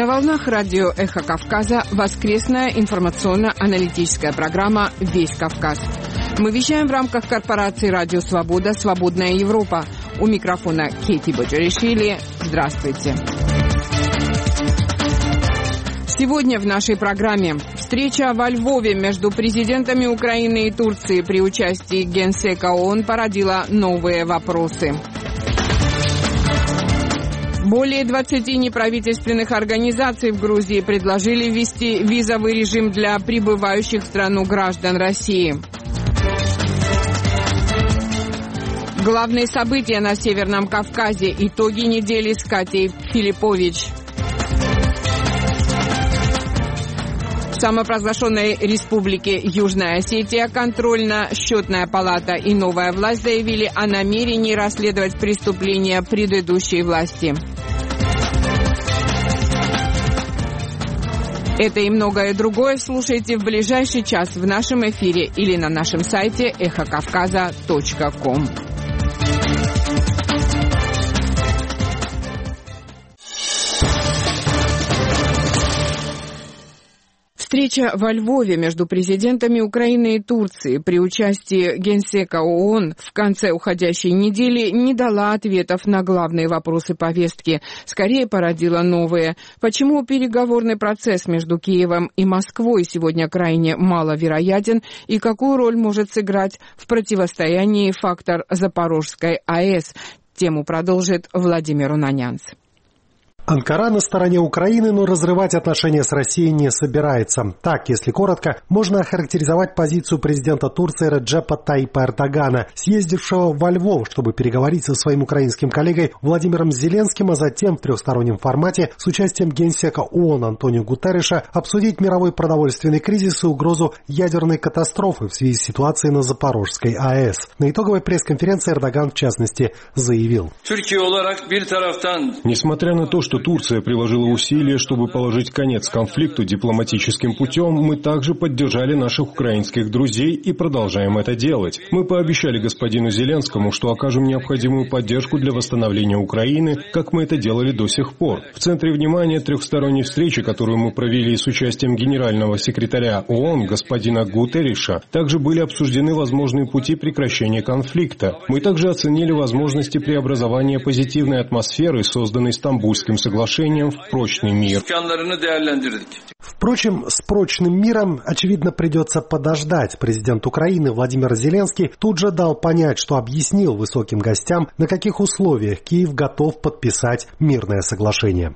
На волнах радио «Эхо Кавказа» воскресная информационно-аналитическая программа «Весь Кавказ». Мы вещаем в рамках корпорации «Радио Свобода. Свободная Европа». У микрофона Кейти Боджаришвили. Здравствуйте. Сегодня в нашей программе встреча во Львове между президентами Украины и Турции при участии Генсека ООН породила новые вопросы. Более 20 неправительственных организаций в Грузии предложили ввести визовый режим для прибывающих в страну граждан России. Главные события на Северном Кавказе. Итоги недели с Катей Филиппович. В самопровозглашенной республике Южная Осетия контрольно-счетная палата и новая власть заявили о намерении расследовать преступления предыдущей власти. Это и многое другое слушайте в ближайший час в нашем эфире или на нашем сайте эхокавказа.ком. Встреча во Львове между президентами Украины и Турции при участии Генсека ООН в конце уходящей недели не дала ответов на главные вопросы повестки, скорее породила новые. Почему переговорный процесс между Киевом и Москвой сегодня крайне маловероятен и какую роль может сыграть в противостоянии фактор Запорожской АЭС? Тему продолжит Владимир Унанянц. Анкара на стороне Украины, но разрывать отношения с Россией не собирается. Так, если коротко, можно охарактеризовать позицию президента Турции Реджепа Тайипа Эрдогана, съездившего во Львов, чтобы переговорить со своим украинским коллегой Владимиром Зеленским, а затем в трехстороннем формате с участием генсека ООН Антонио Гутерриша обсудить мировой продовольственный кризис и угрозу ядерной катастрофы в связи с ситуацией на Запорожской АЭС. На итоговой пресс-конференции Эрдоган, в частности, заявил: «Несмотря на то, что Турция приложила усилия, чтобы положить конец конфликту дипломатическим путем, мы также поддержали наших украинских друзей и продолжаем это делать. Мы пообещали господину Зеленскому, что окажем необходимую поддержку для восстановления Украины, как мы это делали до сих пор. В центре внимания трехсторонней встречи, которую мы провели с участием генерального секретаря ООН господина Гутерриша, также были обсуждены возможные пути прекращения конфликта. Мы также оценили возможности преобразования позитивной атмосферы, созданной Стамбульским соглашением, в прочный мир». Впрочем, с прочным миром, очевидно, придется подождать. Президент Украины Владимир Зеленский тут же дал понять, что объяснил высоким гостям, на каких условиях Киев готов подписать мирное соглашение.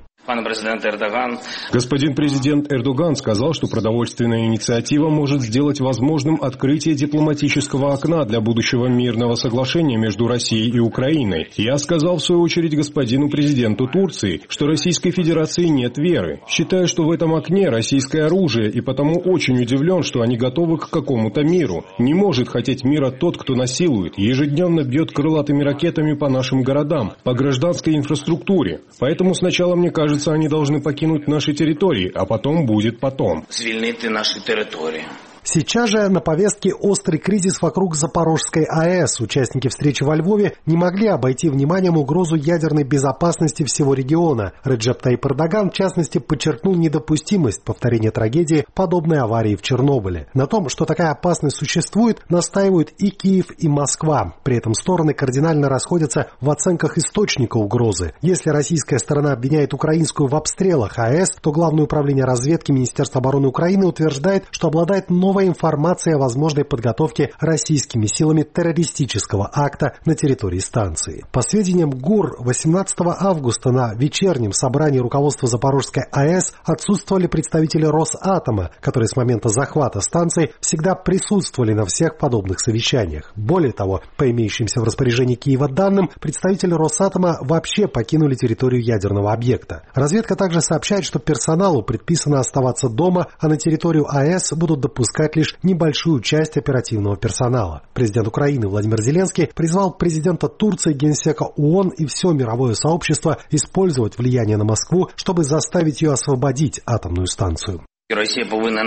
Господин президент Эрдоган сказал, что продовольственная инициатива может сделать возможным открытие дипломатического окна для будущего мирного соглашения между Россией и Украиной. Я сказал, в свою очередь, господину президенту Турции, что Российской Федерации нет веры. Считаю, что в этом окне российское оружие, и потому очень удивлен, что они готовы к какому-то миру. Не может хотеть мира тот, кто насилует, ежедневно бьет крылатыми ракетами по нашим городам, по гражданской инфраструктуре. Поэтому сначала, мне кажется, они должны покинуть наши территории, а потом будет потом. Звільнити наши территории. Сейчас же на повестке острый кризис вокруг Запорожской АЭС. Участники встречи во Львове не могли обойти вниманием угрозу ядерной безопасности всего региона. Реджеп Тайип Эрдоган, в частности, подчеркнул недопустимость повторения трагедии, подобной аварии в Чернобыле. На том, что такая опасность существует, настаивают и Киев, и Москва. При этом стороны кардинально расходятся в оценках источника угрозы. Если российская сторона обвиняет украинскую в обстрелах АЭС, то Главное управление разведки Министерства обороны Украины утверждает, что обладает новой информация о возможной подготовке российскими силами террористического акта на территории станции. По сведениям ГУР, 18 августа на вечернем собрании руководства Запорожской АЭС отсутствовали представители Росатома, которые с момента захвата станции всегда присутствовали на всех подобных совещаниях. Более того, по имеющимся в распоряжении Киева данным, представители Росатома вообще покинули территорию ядерного объекта. Разведка также сообщает, что персоналу предписано оставаться дома, а на территорию АЭС будут допускать лишь небольшую часть оперативного персонала. Президент Украины Владимир Зеленский призвал президента Турции, генсека ООН и все мировое сообщество использовать влияние на Москву, чтобы заставить ее освободить атомную станцию. Россия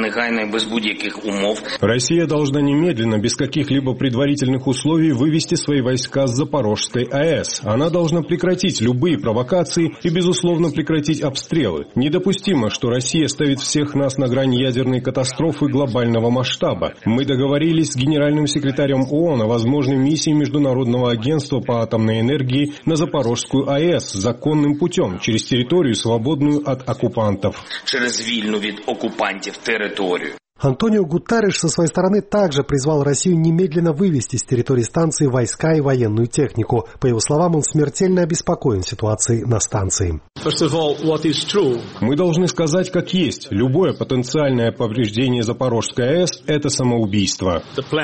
должна немедленно, без каких-либо предварительных условий, вывести свои войска с Запорожской АЭС. Она должна прекратить любые провокации и, безусловно, прекратить обстрелы. Недопустимо, что Россия ставит всех нас на грани ядерной катастрофы глобального масштаба. Мы договорились с генеральным секретарем ООН о возможной миссии Международного агентства по атомной энергии на Запорожскую АЭС законным путем, через территорию, свободную от оккупантов. Через вильну від оккупантов территорию. Антонио Гутерриш со своей стороны также призвал Россию немедленно вывести с территории станции войска и военную технику. По его словам, он смертельно обеспокоен ситуацией на станции. Мы должны сказать, как есть. Любое потенциальное повреждение Запорожской АЭС – это самоубийство.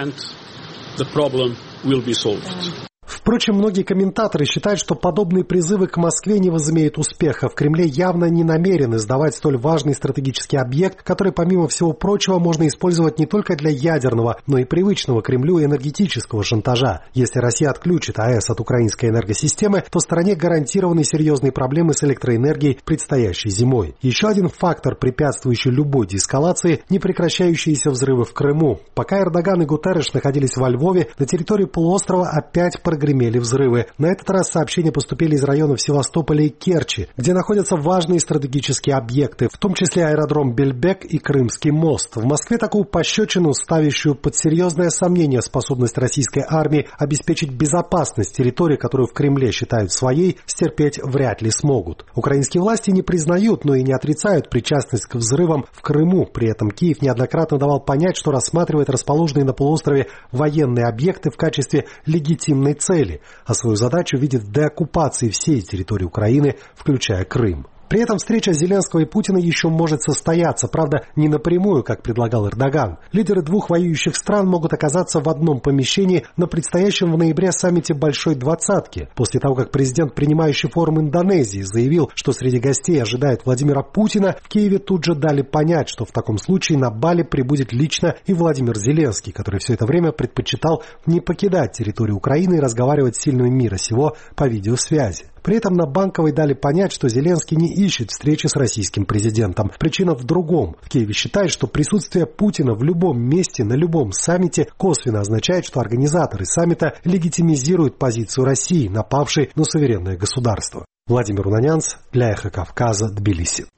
Впрочем, многие комментаторы считают, что подобные призывы к Москве не возымеют успеха. В Кремле явно не намерены сдавать столь важный стратегический объект, который, помимо всего прочего, можно использовать не только для ядерного, но и привычного Кремлю энергетического шантажа. Если Россия отключит АЭС от украинской энергосистемы, то стране гарантированы серьезные проблемы с электроэнергией предстоящей зимой. Еще один фактор, препятствующий любой деэскалации – непрекращающиеся взрывы в Крыму. Пока Эрдоган и Гутерриш находились во Львове, на территории полуострова опять прогремели взрывы. На этот раз сообщения поступили из районов Севастополя и Керчи, где находятся важные стратегические объекты, в том числе аэродром Бельбек и Крымский мост. В Москве такую пощечину, ставящую под серьезное сомнение способность российской армии обеспечить безопасность территории, которую в Кремле считают своей, стерпеть вряд ли смогут. Украинские власти не признают, но и не отрицают причастность к взрывам в Крыму. При этом Киев неоднократно давал понять, что рассматривает расположенные на полуострове военные объекты в качестве легитимной цели, а свою задачу видит в деоккупации всей территории Украины, включая Крым. При этом встреча Зеленского и Путина еще может состояться, правда, не напрямую, как предлагал Эрдоган. Лидеры двух воюющих стран могут оказаться в одном помещении на предстоящем в ноябре саммите Большой Двадцатки. После того, как президент, принимающий форум Индонезии, заявил, что среди гостей ожидает Владимира Путина, в Киеве тут же дали понять, что в таком случае на Бали прибудет лично и Владимир Зеленский, который все это время предпочитал не покидать территорию Украины и разговаривать с сильными мира сего по видеосвязи. При этом на Банковой дали понять, что Зеленский не ищет встречи с российским президентом. Причина в другом. В Киеве считают, что присутствие Путина в любом месте, на любом саммите косвенно означает, что организаторы саммита легитимизируют позицию России, напавшей на суверенное государство. Владимир Унанянц для «Эхо Кавказа», Тбилиси.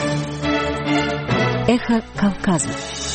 «Эхо Кавказа».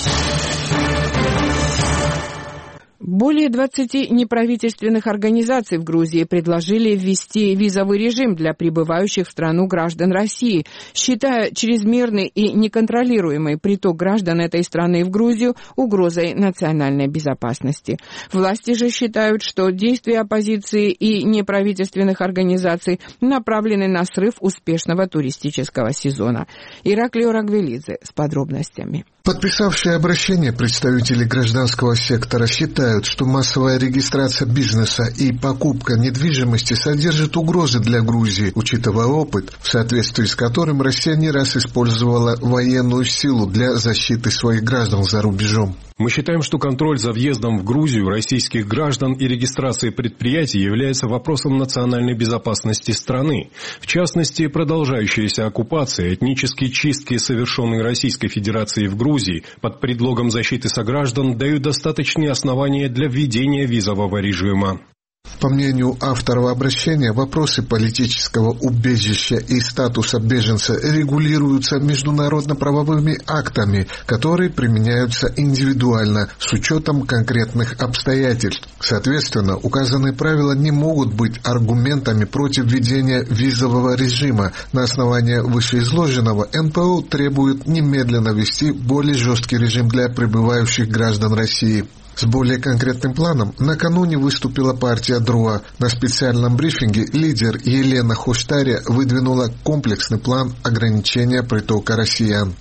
Более 20 неправительственных организаций в Грузии предложили ввести визовый режим для прибывающих в страну граждан России, считая чрезмерный и неконтролируемый приток граждан этой страны в Грузию угрозой национальной безопасности. Власти же считают, что действия оппозиции и неправительственных организаций направлены на срыв успешного туристического сезона. Ираклио Рагвелидзе с подробностями. Подписавшие обращение представители гражданского сектора считают, что массовая регистрация бизнеса и покупка недвижимости содержит угрозы для Грузии, учитывая опыт, в соответствии с которым Россия не раз использовала военную силу для защиты своих граждан за рубежом. Мы считаем, что контроль за въездом в Грузию российских граждан и регистрацией предприятий является вопросом национальной безопасности страны. В частности, продолжающаяся оккупация, этнические чистки, совершенные Российской Федерацией в Грузии под предлогом защиты сограждан, дают достаточные основания для введения визового режима. По мнению авторов обращения, вопросы политического убежища и статуса беженца регулируются международно-правовыми актами, которые применяются индивидуально с учетом конкретных обстоятельств. Соответственно, указанные правила не могут быть аргументами против введения визового режима. На основании вышеизложенного НПО требует немедленно ввести более жесткий режим для прибывающих граждан России. С более конкретным планом накануне выступила партия ДРУА. На специальном брифинге лидер Елена Хоштаря выдвинула комплексный план ограничения притока россиян.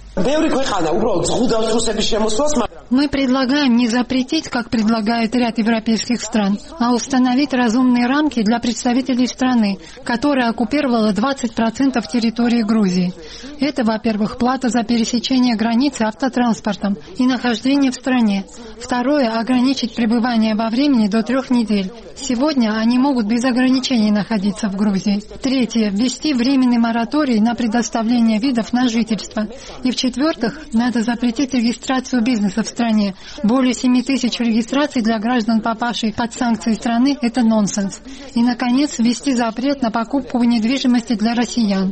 Мы предлагаем не запретить, как предлагает ряд европейских стран, а установить разумные рамки для представителей страны, которая оккупировала 20% территории Грузии. Это, во-первых, плата за пересечение границы автотранспортом и нахождение в стране. Второе – ограничить пребывание во времени до 3 недель. Сегодня они могут без ограничений находиться в Грузии. Третье – ввести временный мораторий на предоставление видов на жительство. И в В-четвертых, надо запретить регистрацию бизнеса в стране. Более 7 тысяч регистраций для граждан, попавших под санкции страны, это нонсенс. И, наконец, ввести запрет на покупку недвижимости для россиян.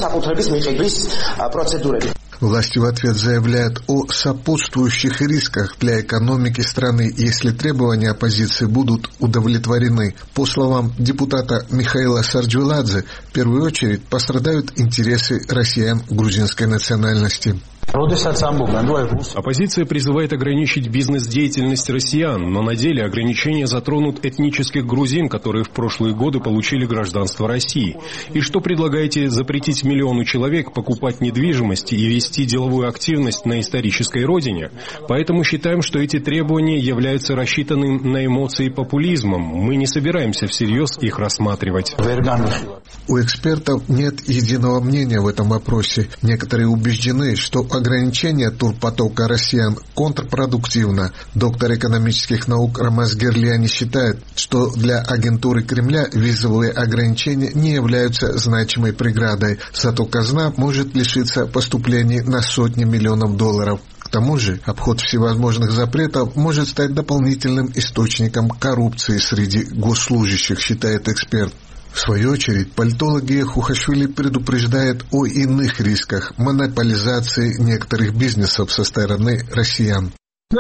Власти в ответ заявляют о сопутствующих рисках для экономики страны, если требования оппозиции будут удовлетворены. По словам депутата Михаила Сарджуладзе, в первую очередь пострадают интересы россиян грузинской национальности. Оппозиция призывает ограничить бизнес-деятельность россиян, но на деле ограничения затронут этнических грузин, которые в прошлые годы получили гражданство России. И что предлагаете, запретить миллиону человек покупать недвижимость и вести деловую активность на исторической родине? Поэтому считаем, что эти требования являются рассчитанным на эмоции и популизмом. Мы не собираемся всерьез их рассматривать. У экспертов нет единого мнения в этом вопросе. Некоторые убеждены, что ограничение турпотока россиян контрпродуктивно. Доктор экономических наук Рамаз Герляни считает, что для агентуры Кремля визовые ограничения не являются значимой преградой, зато казна может лишиться поступлений на сотни миллионов долларов. К тому же, обход всевозможных запретов может стать дополнительным источником коррупции среди госслужащих, считает эксперт. В свою очередь, политологи Хухашвили предупреждают о иных рисках монополизации некоторых бизнесов со стороны россиян.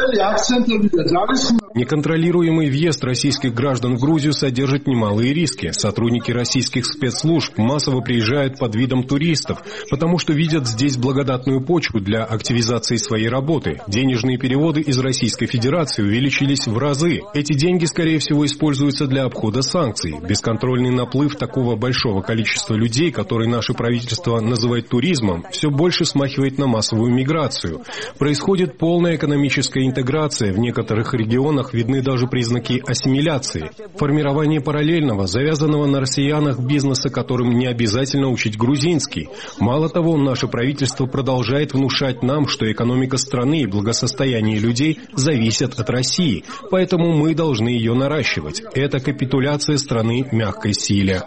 Неконтролируемый въезд российских граждан в Грузию содержит немалые риски. Сотрудники российских спецслужб массово приезжают под видом туристов, потому что видят здесь благодатную почву для активизации своей работы. Денежные переводы из Российской Федерации увеличились в разы. Эти деньги, скорее всего, используются для обхода санкций. Бесконтрольный наплыв такого большого количества людей, который наше правительство называет туризмом, все больше смахивает на массовую миграцию. Происходит полная экономическая интеграция, в некоторых регионах видны даже признаки ассимиляции. Формирование параллельного, завязанного на россиянах бизнеса, которым не обязательно учить грузинский. Мало того, наше правительство продолжает внушать нам, что экономика страны и благосостояние людей зависят от России, поэтому мы должны ее наращивать. Это капитуляция страны мягкой силе.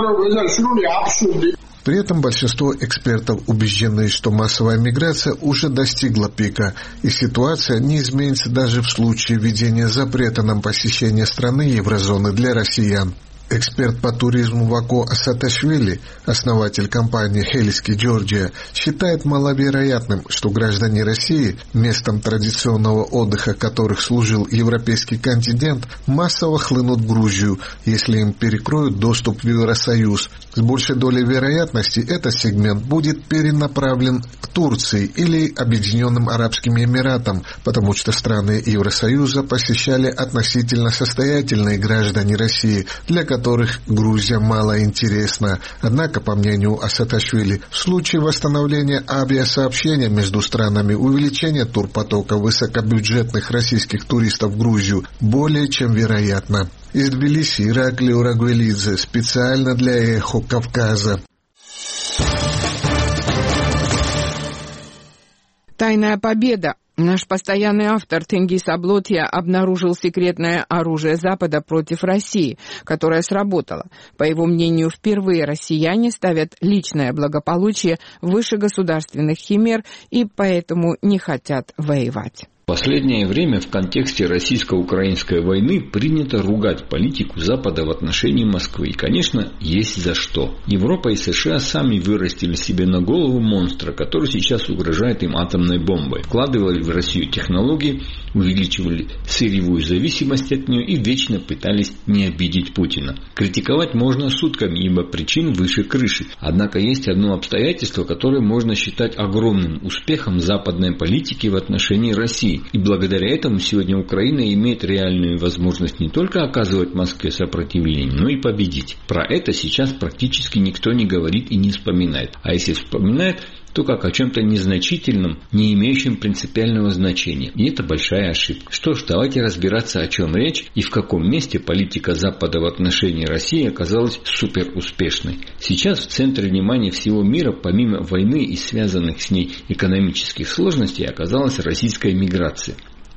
При этом большинство экспертов убеждены, что массовая миграция уже достигла пика, и ситуация не изменится даже в случае введения запрета на посещение страны еврозоны для россиян. Эксперт по туризму Вако Асаташвили, основатель компании «Хельски Джорджия», считает маловероятным, что граждане России, местом традиционного отдыха которых служил европейский континент, массово хлынут в Грузию, если им перекроют доступ в Евросоюз. С большей долей вероятности этот сегмент будет перенаправлен к Турции или Объединенным Арабским Эмиратам, потому что страны Евросоюза посещали относительно состоятельные граждане России, для которых Грузия мало интересна. Однако, по мнению Асаташвили, в случае восстановления авиасообщения между странами увеличение турпотока высокобюджетных российских туристов в Грузию более чем вероятно. Из Тбилиси Ираклий Урагвелидзе специально для «Эхо Кавказа». Тайная победа. Наш постоянный автор Тенгиз Аблотья обнаружил секретное оружие Запада против России, которое сработало. По его мнению, впервые россияне ставят личное благополучие выше государственных химер и поэтому не хотят воевать. В последнее время в контексте российско-украинской войны принято ругать политику Запада в отношении Москвы. И, конечно, есть за что. Европа и США сами вырастили себе на голову монстра, который сейчас угрожает им атомной бомбой. Вкладывали в Россию технологии, увеличивали сырьевую зависимость от нее и вечно пытались не обидеть Путина. Критиковать можно сутками, ибо причин выше крыши. Однако есть одно обстоятельство, которое можно считать огромным успехом западной политики в отношении России. И благодаря этому сегодня Украина имеет реальную возможность не только оказывать Москве сопротивление, но и победить. Про это сейчас практически никто не говорит и не вспоминает. А если вспоминает, то как о чем-то незначительном, не имеющем принципиального значения. И это большая ошибка. Что ж, давайте разбираться, о чем речь и в каком месте политика Запада в отношении России оказалась суперуспешной. Сейчас в центре внимания всего мира, помимо войны и связанных с ней экономических сложностей, оказалась российская миграция.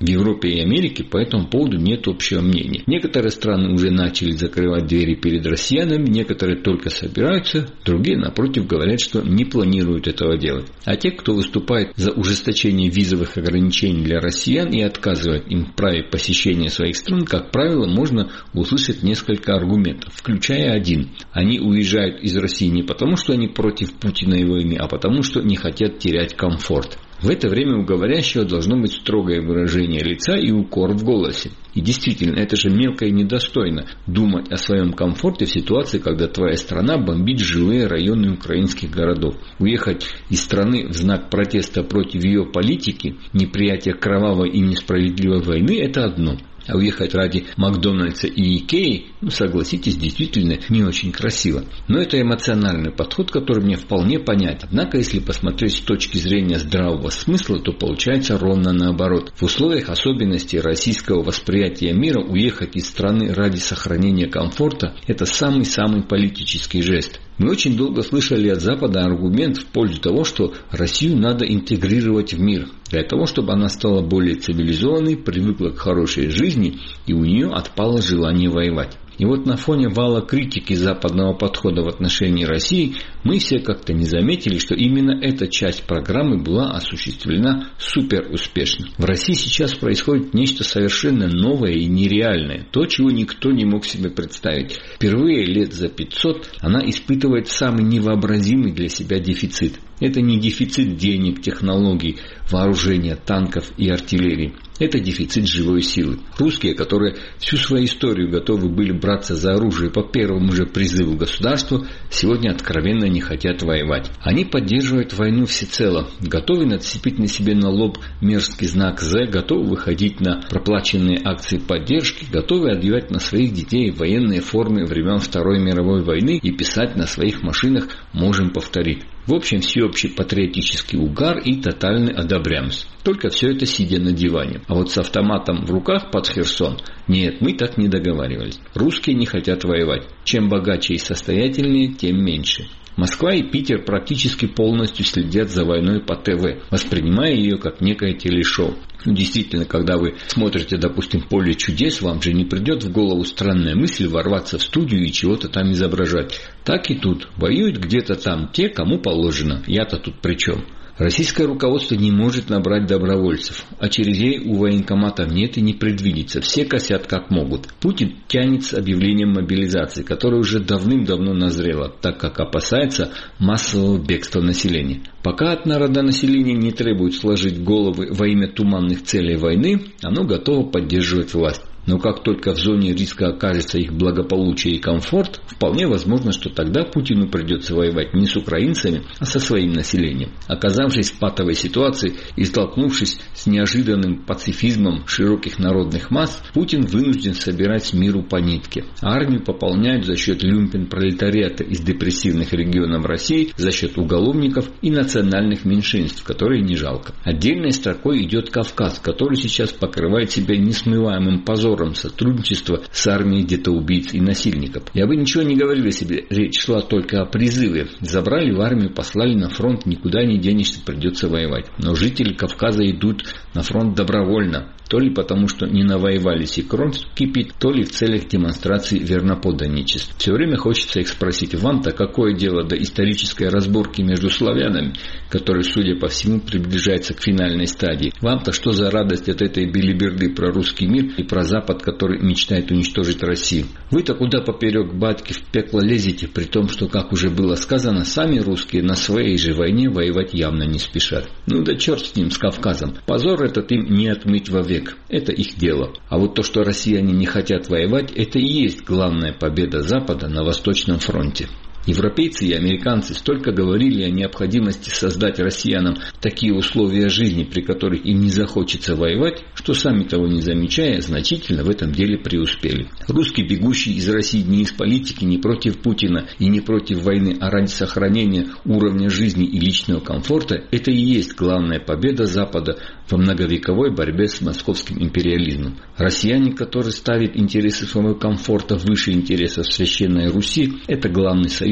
В Европе и Америке по этому поводу нет общего мнения. Некоторые страны уже начали закрывать двери перед россиянами, некоторые только собираются, другие, напротив, говорят, что не планируют этого делать. А те, кто выступает за ужесточение визовых ограничений для россиян и отказывает им в праве посещения своих стран, как правило, можно услышать несколько аргументов, включая один. Они уезжают из России не потому, что они против Путина и войны, а потому, что не хотят терять комфорт. В это время у говорящего должно быть строгое выражение лица и укор в голосе. И действительно, это же мелко и недостойно думать о своем комфорте в ситуации, когда твоя страна бомбит жилые районы украинских городов. Уехать из страны в знак протеста против ее политики, неприятия кровавой и несправедливой войны – это одно. А уехать ради Макдональдса и Икеи, согласитесь, действительно не очень красиво. Но это эмоциональный подход, который мне вполне понятен. Однако, если посмотреть с точки зрения здравого смысла, то получается ровно наоборот. В условиях особенностей российского восприятия мира уехать из страны ради сохранения комфорта – это самый-самый политический жест. Мы очень долго слышали от Запада аргумент в пользу того, что Россию надо интегрировать в мир, для того, чтобы она стала более цивилизованной, привыкла к хорошей жизни и у нее отпало желание воевать. И вот на фоне вала критики западного подхода в отношении России мы все как-то не заметили, что именно эта часть программы была осуществлена супер успешно. В России сейчас происходит нечто совершенно новое и нереальное, то, чего никто не мог себе представить. Впервые лет за 500 она испытывает самый невообразимый для себя дефицит. Это не дефицит денег, технологий, вооружения, танков и артиллерии. Это дефицит живой силы. Русские, которые всю свою историю готовы были браться за оружие по первому же призыву государства, сегодня откровенно не хотят воевать. Они поддерживают войну всецело, готовы нацепить на себе на лоб мерзкий знак «З», готовы выходить на проплаченные акции поддержки, готовы одевать на своих детей военные формы времен Второй мировой войны и писать на своих машинах «Можем повторить». В общем, всеобщий патриотический угар и тотальный одобрямс. Только все это сидя на диване. А вот с автоматом в руках под Херсон – нет, мы так не договаривались. Русские не хотят воевать. Чем богаче и состоятельнее, тем меньше. Москва и Питер практически полностью следят за войной по ТВ, воспринимая ее как некое телешоу. Действительно, когда вы смотрите, допустим, «Поле чудес», вам же не придет в голову странная мысль ворваться в студию и чего-то там изображать. Так и тут. Воюют где-то там те, кому положено. Я-то тут при чем? Российское руководство не может набрать добровольцев, очередей у военкоматов нет и не предвидится, все косят как могут. Путин тянет с объявлением мобилизации, которое уже давным-давно назрело, так как опасается массового бегства населения. Пока от народонаселения не требует сложить головы во имя туманных целей войны, оно готово поддерживать власть. Но как только в зоне риска окажется их благополучие и комфорт, вполне возможно, что тогда Путину придется воевать не с украинцами, а со своим населением. Оказавшись в патовой ситуации и столкнувшись с неожиданным пацифизмом широких народных масс, Путин вынужден собирать миру по нитке. Армию пополняют за счет люмпен-пролетариата из депрессивных регионов России, за счет уголовников и национальных меньшинств, которые не жалко. Отдельной строкой идет Кавказ, который сейчас покрывает себя несмываемым позором сотрудничества с армией детоубийц и насильников. Я бы ничего не говорил о себе, речь шла только о призыве. Забрали в армию, послали на фронт, никуда не денешься, придется воевать. Но жители Кавказа идут на фронт добровольно. То ли потому, что не навоевались и кровь кипит, то ли в целях демонстрации верноподданничества. Все время хочется их спросить: вам-то какое дело до исторической разборки между славянами, которая, судя по всему, приближается к финальной стадии? Вам-то что за радость от этой белиберды про русский мир и про Запад, который мечтает уничтожить Россию? Вы-то куда поперек батьки в пекло лезете, при том, что, как уже было сказано, сами русские на своей же войне воевать явно не спешат. Ну да черт с ним, с Кавказом. Позор этот им не отмыть вовек. Это их дело. А вот то, что россияне не хотят воевать, это и есть главная победа Запада на Восточном фронте. Европейцы и американцы столько говорили о необходимости создать россиянам такие условия жизни, при которых им не захочется воевать, что сами того не замечая, значительно в этом деле преуспели. Русский, бегущий из России не из политики, не против Путина и не против войны, а ради сохранения уровня жизни и личного комфорта, это и есть главная победа Запада во многовековой борьбе с московским империализмом. Россияне, которые ставят интересы своего комфорта выше интересов Священной Руси, это главный союз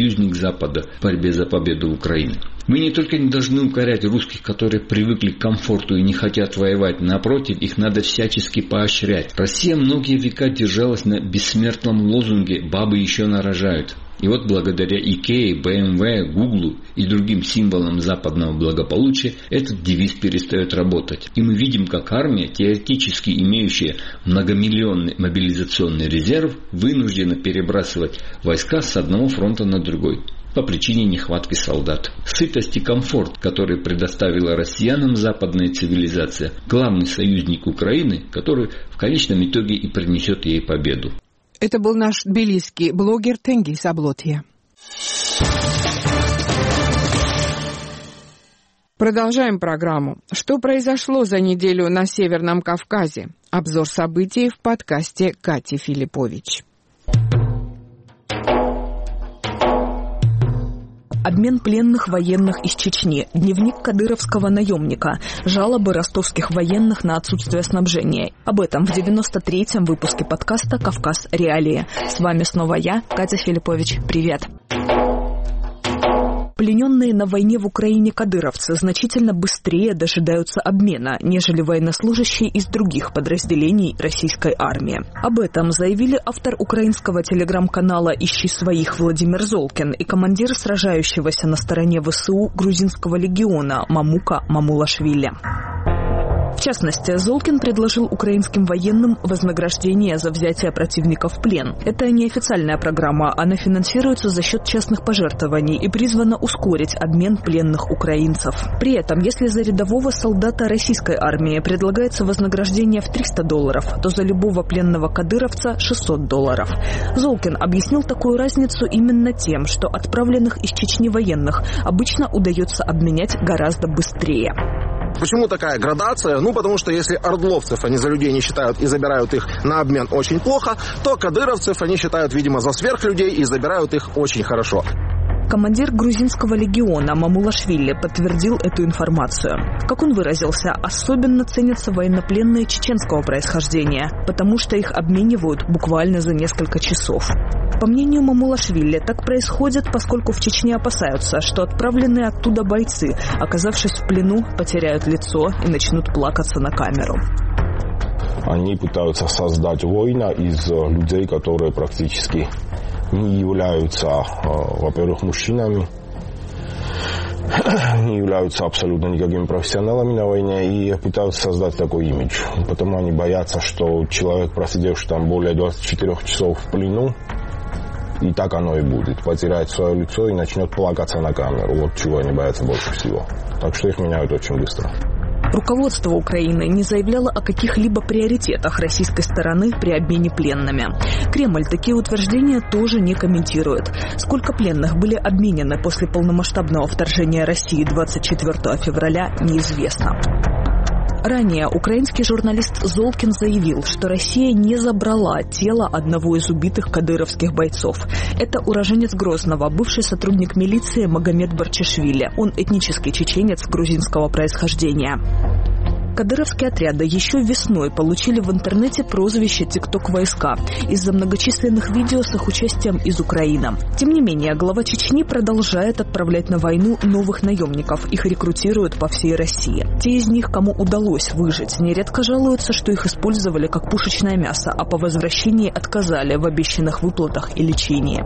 союзник Запада в борьбе за победу Украины. Мы не только не должны укорять русских, которые привыкли к комфорту и не хотят воевать, напротив, их надо всячески поощрять. Россия многие века держалась на бессмертном лозунге «бабы еще нарожают». И вот благодаря Икее, БМВ, Гуглу и другим символам западного благополучия этот девиз перестает работать. И мы видим, как армия, теоретически имеющая многомиллионный мобилизационный резерв, вынуждена перебрасывать войска с одного фронта на другой по причине нехватки солдат. Сытость и комфорт, который предоставила россиянам западная цивилизация, главный союзник Украины, который в конечном итоге и принесет ей победу. Это был наш тбилисский блогер Тенгиз Аблотья. Продолжаем программу. Что произошло за неделю на Северном Кавказе? Обзор событий в подкасте Кати Филиппович. Обмен пленных военных из Чечни, дневник кадыровского наемника, жалобы ростовских военных на отсутствие снабжения. Об этом в 93-м выпуске подкаста «Кавказ. Реалии». С вами снова я, Катя Филиппович. Привет! Плененные на войне в Украине кадыровцы значительно быстрее дожидаются обмена, нежели военнослужащие из других подразделений российской армии. Об этом заявили автор украинского телеграм-канала «Ищи своих» Владимир Золкин и командир сражающегося на стороне ВСУ грузинского легиона Мамука Мамулашвили. В частности, Золкин предложил украинским военным вознаграждение за взятие противника в плен. Это неофициальная программа, она финансируется за счет частных пожертвований и призвана ускорить обмен пленных украинцев. При этом, если за рядового солдата российской армии предлагается вознаграждение в $300, то за любого пленного кадыровца $600. Золкин объяснил такую разницу именно тем, что отправленных из Чечни военных обычно удается обменять гораздо быстрее. Почему такая градация? Потому что если ордловцев они за людей не считают и забирают их на обмен очень плохо, то кадыровцев они считают, видимо, за сверхлюдей и забирают их очень хорошо. Командир грузинского легиона Мамулашвили подтвердил эту информацию. Как он выразился, особенно ценятся военнопленные чеченского происхождения, потому что их обменивают буквально за несколько часов. По мнению Мамулашвили, так происходит, поскольку в Чечне опасаются, что отправленные оттуда бойцы, оказавшись в плену, потеряют лицо и начнут плакаться на камеру. Они пытаются создать войну из людей, которые практически не являются, во-первых, мужчинами, не являются абсолютно никакими профессионалами на войне и пытаются создать такой имидж. Потому они боятся, что человек, просидевший там более 24 часов в плену, и так оно и будет, потеряет свое лицо и начнет плакаться на камеру. Вот чего они боятся больше всего. Так что их меняют очень быстро. Руководство Украины не заявляло о каких-либо приоритетах российской стороны при обмене пленными. Кремль такие утверждения тоже не комментирует. Сколько пленных были обменены после полномасштабного вторжения России 24 февраля, неизвестно. Ранее украинский журналист Золкин заявил, что Россия не забрала тело одного из убитых кадыровских бойцов. Это уроженец Грозного, бывший сотрудник милиции Магомед Барчишвили. Он этнический чеченец грузинского происхождения. Кадыровские отряды еще весной получили в интернете прозвище «ТикТок-войска» из-за многочисленных видео с их участием из Украины. Тем не менее, глава Чечни продолжает отправлять на войну новых наемников. Их рекрутируют по всей России. Те из них, кому удалось выжить, нередко жалуются, что их использовали как пушечное мясо, а по возвращении отказали в обещанных выплатах и лечении.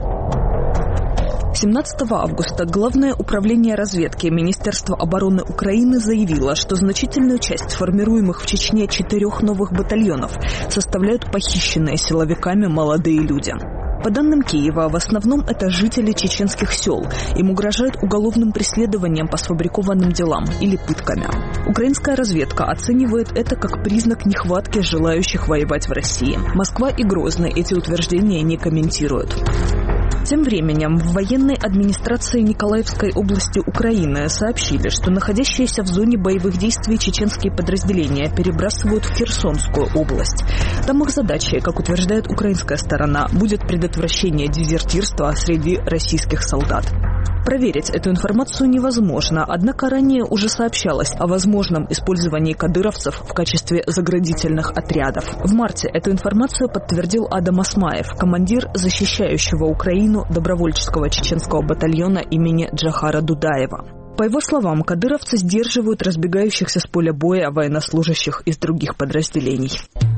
17 августа Главное управление разведки Министерства обороны Украины заявило, что значительную часть формируемых в Чечне 4 новых батальонов составляют похищенные силовиками молодые люди. По данным Киева, в основном это жители чеченских сел. Им угрожают уголовным преследованием по сфабрикованным делам или пытками. Украинская разведка оценивает это как признак нехватки желающих воевать в России. Москва и Грозный эти утверждения не комментируют. Тем временем в военной администрации Николаевской области Украины сообщили, что находящиеся в зоне боевых действий чеченские подразделения перебрасывают в Херсонскую область. Там их задачей, как утверждает украинская сторона, будет предотвращение дезертирства среди российских солдат. Проверить эту информацию невозможно, однако ранее уже сообщалось о возможном использовании кадыровцев в качестве заградительных отрядов. В марте эту информацию подтвердил Адам Осмаев, командир защищающего Украину добровольческого чеченского батальона имени Джохара Дудаева. По его словам, кадыровцы сдерживают разбегающихся с поля боя военнослужащих из других подразделений.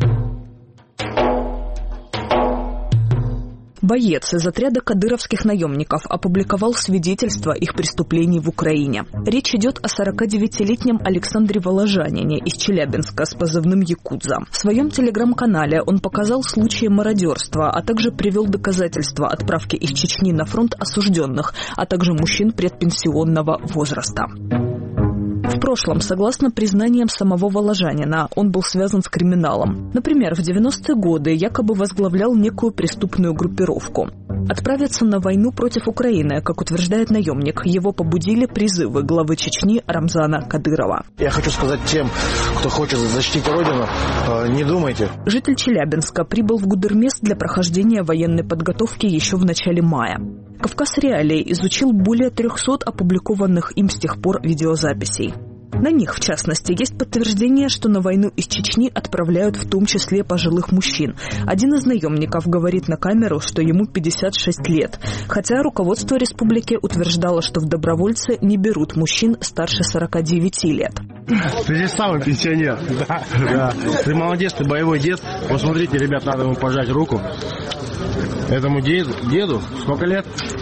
Боец из отряда кадыровских наемников опубликовал свидетельства их преступлений в Украине. Речь идет о 49-летнем Александре Воложанине из Челябинска с позывным «Якудза». В своем телеграм-канале он показал случаи мародерства, а также привел доказательства отправки из Чечни на фронт осужденных, а также мужчин предпенсионного возраста. В прошлом, согласно признаниям самого Воложанина, он был связан с криминалом. Например, в 90-е годы якобы возглавлял некую преступную группировку. Отправиться на войну против Украины, как утверждает наемник, его побудили призывы главы Чечни Рамзана Кадырова. Я хочу сказать тем, кто хочет защитить Родину, не думайте. Житель Челябинска прибыл в Гудермес для прохождения военной подготовки еще в начале мая. «Кавказ Реалии» изучил более 300 опубликованных им с тех пор видеозаписей. На них, в частности, есть подтверждение, что на войну из Чечни отправляют в том числе пожилых мужчин. Один из наемников говорит на камеру, что ему 56 лет, хотя руководство республики утверждало, что в добровольцы не берут мужчин старше 49 лет. Ты самый пенсионер. Да. Ты молодец, ты боевой дед. Посмотрите, ребят, надо ему пожать руку. Этому деду сколько лет?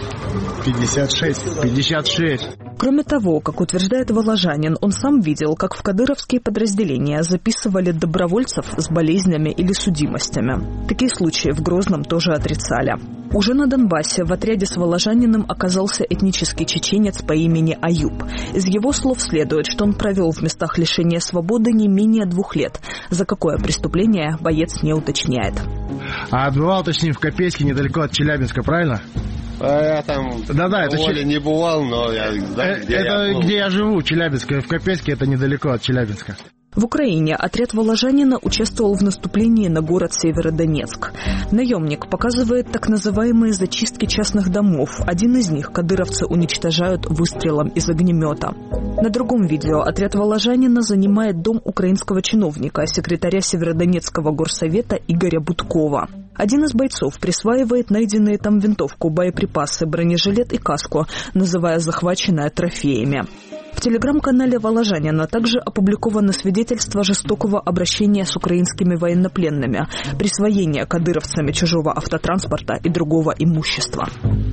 56. Кроме того, как утверждает Воложанин, он сам видел, как в кадыровские подразделения записывали добровольцев с болезнями или судимостями. Такие случаи в Грозном тоже отрицали. Уже на Донбассе в отряде с Воложаниным оказался этнический чеченец по имени Аюб. Из его слов следует, что он провел в местах лишения свободы не менее 2 лет. За какое преступление боец не уточняет. А отбывал, точнее, в Копейске, недалеко от Челябинска, правильно? Я там не бывал, но я знаю, где я живу, Челябинск. В Копейске это недалеко от Челябинска. В Украине отряд Воложанина участвовал в наступлении на город Северодонецк. Наемник показывает так называемые зачистки частных домов. Один из них кадыровцы уничтожают выстрелом из огнемета. На другом видео отряд Воложанина занимает дом украинского чиновника, секретаря Северодонецкого горсовета Игоря Будкова. Один из бойцов присваивает найденные там винтовку, боеприпасы, бронежилет и каску, называя захваченное трофеями. В телеграм-канале Воложанина также опубликовано свидетельство жестокого обращения с украинскими военнопленными, присвоения кадыровцами чужого автотранспорта и другого имущества.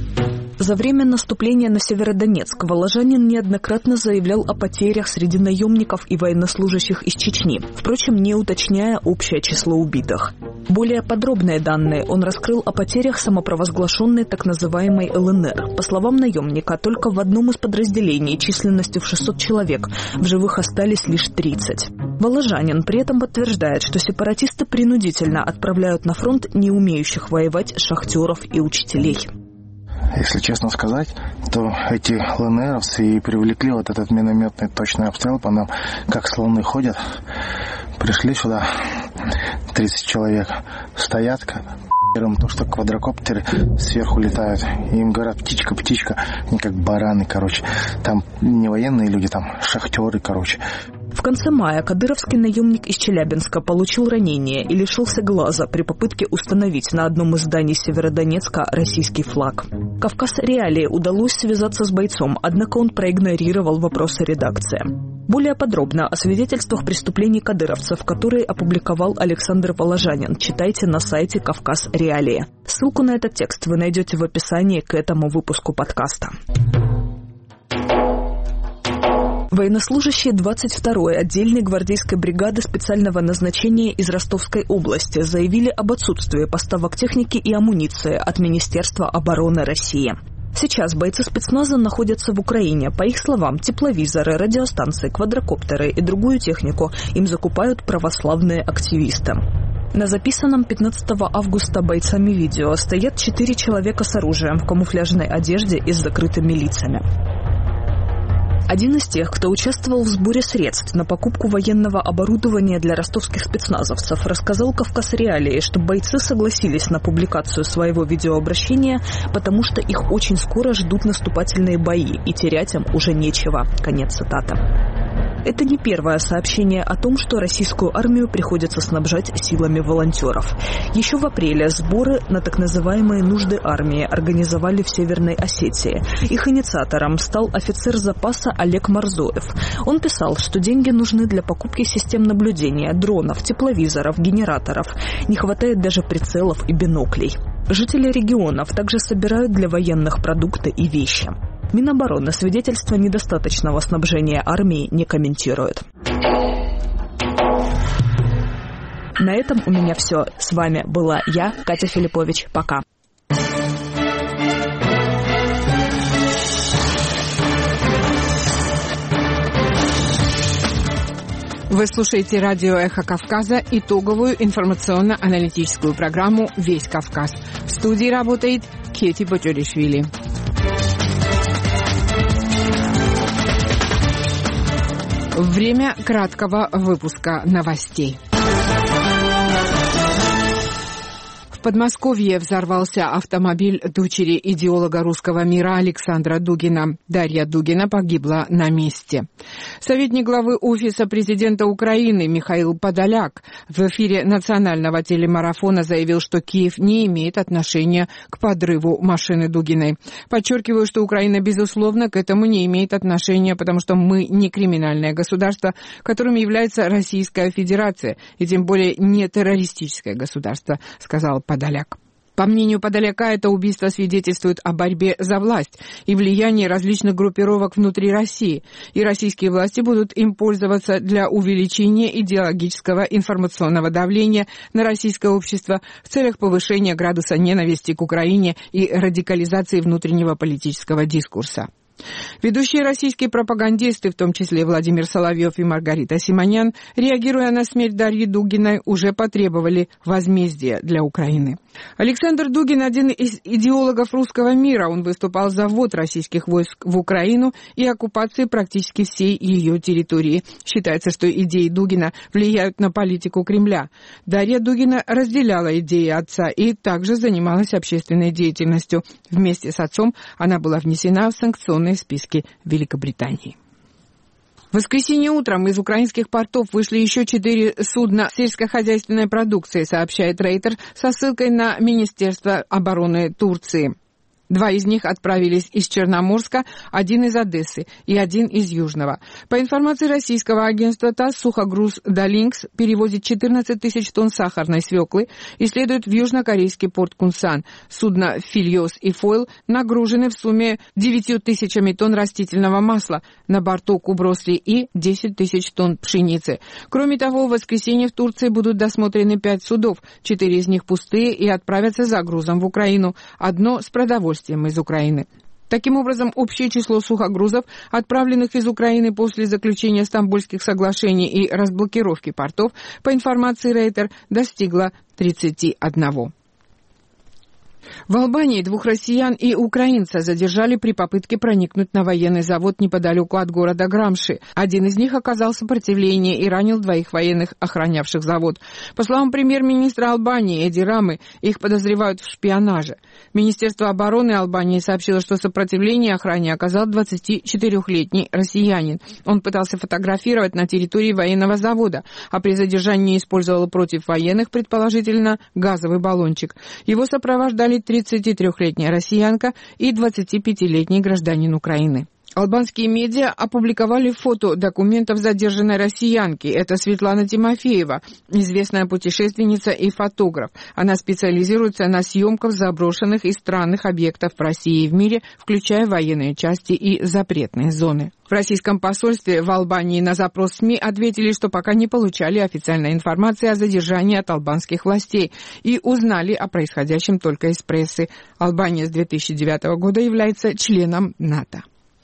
За время наступления на Северодонецк Воложанин неоднократно заявлял о потерях среди наемников и военнослужащих из Чечни, впрочем, не уточняя общее число убитых. Более подробные данные он раскрыл о потерях самопровозглашенной так называемой ЛНР. По словам наемника, только в одном из подразделений численностью в 600 человек в живых остались лишь 30. Воложанин при этом подтверждает, что сепаратисты принудительно отправляют на фронт не умеющих воевать шахтеров и учителей. Если честно сказать, то эти ЛНРовцы и привлекли вот этот минометный точный обстрел по нам, как слоны ходят. Пришли сюда 30 человек, стоят, то, что квадрокоптеры сверху летают. И им говорят: птичка, птичка. Они как бараны, короче. Там не военные люди, там шахтеры, короче. В конце мая кадыровский наемник из Челябинска получил ранение и лишился глаза при попытке установить на одном из зданий Северодонецка российский флаг. «Кавказ Реалии» удалось связаться с бойцом, однако он проигнорировал вопросы редакции. Более подробно о свидетельствах преступлений кадыровцев, которые опубликовал Александр Воложанин, читайте на сайте «Кавказ Реалии». Ссылку на этот текст вы найдете в описании к этому выпуску подкаста. Военнослужащие 22-й отдельной гвардейской бригады специального назначения из Ростовской области заявили об отсутствии поставок техники и амуниции от Министерства обороны России. Сейчас бойцы спецназа находятся в Украине. По их словам, тепловизоры, радиостанции, квадрокоптеры и другую технику им закупают православные активисты. На записанном 15 августа бойцами видео стоят 4 человека с оружием в камуфляжной одежде и с закрытыми лицами. Один из тех, кто участвовал в сборе средств на покупку военного оборудования для ростовских спецназовцев, рассказал «Кавказ Реалии», что бойцы согласились на публикацию своего видеообращения, потому что их очень скоро ждут наступательные бои, и терять им уже нечего. Конец цитаты. Это не первое сообщение о том, что российскую армию приходится снабжать силами волонтеров. Еще в апреле сборы на так называемые нужды армии организовали в Северной Осетии. Их инициатором стал офицер запаса Олег Марзоев. Он писал, что деньги нужны для покупки систем наблюдения, дронов, тепловизоров, генераторов. Не хватает даже прицелов и биноклей. Жители регионов также собирают для военных продукты и вещи. Минобороны свидетельства недостаточного снабжения армии не комментирует. На этом у меня все. С вами была я, Катя Филиппович. Пока. Вы слушаете радио «Эхо Кавказа», итоговую информационно-аналитическую программу «Весь Кавказ». В студии работает Кети Боджоришвили. Время краткого выпуска новостей. В Подмосковье взорвался автомобиль дочери идеолога русского мира Александра Дугина. Дарья Дугина погибла на месте. Советник главы Офиса президента Украины Михаил Подоляк в эфире национального телемарафона заявил, что Киев не имеет отношения к подрыву машины Дугиной. Подчеркиваю, что Украина, безусловно, к этому не имеет отношения, потому что мы не криминальное государство, которым является Российская Федерация, и тем более не террористическое государство, сказал Подоляк. По мнению Подоляка, это убийство свидетельствует о борьбе за власть и влиянии различных группировок внутри России, и российские власти будут им пользоваться для увеличения идеологического информационного давления на российское общество в целях повышения градуса ненависти к Украине и радикализации внутреннего политического дискурса. Ведущие российские пропагандисты, в том числе Владимир Соловьев и Маргарита Симонян, реагируя на смерть Дарьи Дугиной, уже потребовали возмездия для Украины. Александр Дугин – один из идеологов русского мира. Он выступал за ввод российских войск в Украину и оккупации практически всей ее территории. Считается, что идеи Дугина влияют на политику Кремля. Дарья Дугина разделяла идеи отца и также занималась общественной деятельностью. Вместе с отцом она была внесена в санкционные списки Великобритании. В воскресенье утром из украинских портов вышли еще 4 судна сельскохозяйственной продукции, сообщает Рейтер со ссылкой на Министерство обороны Турции. 2 из них отправились из Черноморска, 1 из Одессы и 1 из Южного. По информации российского агентства ТАСС, сухогруз «Долинкс» перевозит 14 тысяч тонн сахарной свеклы и следует в южнокорейский порт Кунсан. Судна «Фильос» и «Фойл» нагружены в сумме 9 тысячами тонн растительного масла, на борту «Кубросли» и 10 тысяч тонн пшеницы. Кроме того, в воскресенье в Турции будут досмотрены 5 судов, 4 из них пустые и отправятся за грузом в Украину, одно с продовольствием из Украины. Таким образом, общее число сухогрузов, отправленных из Украины после заключения Стамбульских соглашений и разблокировки портов, по информации Рейтер, достигло 31. В Албании 2 россиян и украинца задержали при попытке проникнуть на военный завод неподалеку от города Грамши. Один из них оказал сопротивление и ранил 2 военных, охранявших завод. По словам премьер-министра Албании Эди Рамы, их подозревают в шпионаже. Министерство обороны Албании сообщило, что сопротивление охране оказал 24-летний россиянин. Он пытался фотографировать на территории военного завода, а при задержании использовал против военных, предположительно, газовый баллончик. Его сопровождали 33-летняя россиянка и 25-летний гражданин Украины. Албанские медиа опубликовали фото документов задержанной россиянки. Это Светлана Тимофеева, известная путешественница и фотограф. Она специализируется на съемках заброшенных и странных объектов в России и в мире, включая военные части и запретные зоны. В российском посольстве в Албании на запрос СМИ ответили, что пока не получали официальной информации о задержании от албанских властей и узнали о происходящем только из прессы. Албания с 2009 года является членом НАТО.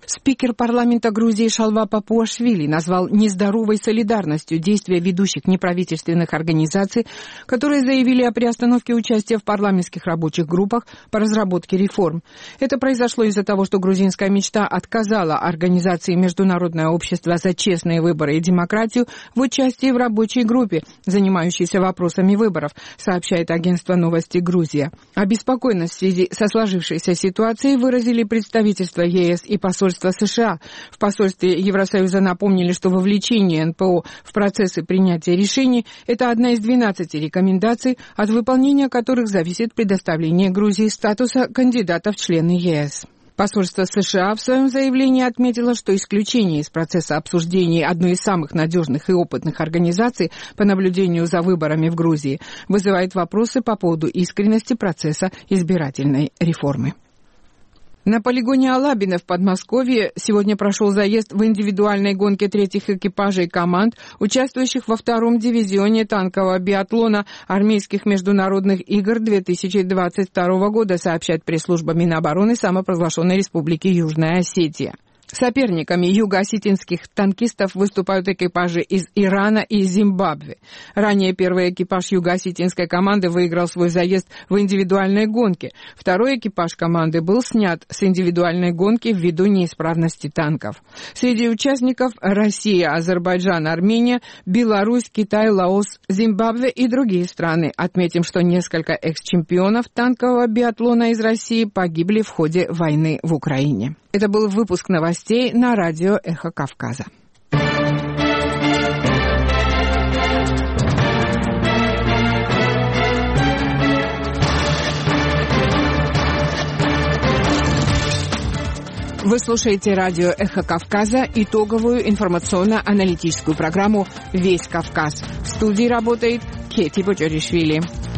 Спикер парламента Грузии Шалва Папуашвили назвал нездоровой солидарностью действия ведущих неправительственных организаций, которые заявили о приостановке участия в парламентских рабочих группах по разработке реформ. Это произошло из-за того, что грузинская мечта отказала организации Международное общество за честные выборы и демократию в участии в рабочей группе, занимающейся вопросами выборов, сообщает агентство новости «Грузия». Обеспокоенность в связи со сложившейся ситуацией выразили представительство ЕС и посольство США. В посольстве Евросоюза напомнили, что вовлечение НПО в процессы принятия решений – это одна из 12 рекомендаций, от выполнения которых зависит предоставление Грузии статуса кандидата в члены ЕС. Посольство США в своем заявлении отметило, что исключение из процесса обсуждений одной из самых надежных и опытных организаций по наблюдению за выборами в Грузии вызывает вопросы по поводу искренности процесса избирательной реформы. На полигоне Алабино в Подмосковье сегодня прошел заезд в индивидуальной гонке третьих экипажей команд, участвующих во втором дивизионе танкового биатлона армейских международных игр 2022 года, сообщает пресс-служба Минобороны самопровозглашенной Республики Южная Осетия. Соперниками юго-осетинских танкистов выступают экипажи из Ирана и Зимбабве. Ранее первый экипаж юго-осетинской команды выиграл свой заезд в индивидуальной гонке. Второй экипаж команды был снят с индивидуальной гонки ввиду неисправности танков. Среди участников Россия, Азербайджан, Армения, Беларусь, Китай, Лаос, Зимбабве и другие страны. Отметим, что несколько экс-чемпионов танкового биатлона из России погибли в ходе войны в Украине. Это был выпуск новостей на радио «Эхо Кавказа». Вы слушаете радио «Эхо Кавказа», итоговую информационно-аналитическую программу «Весь Кавказ». В студии работает Кети Боджоришвили.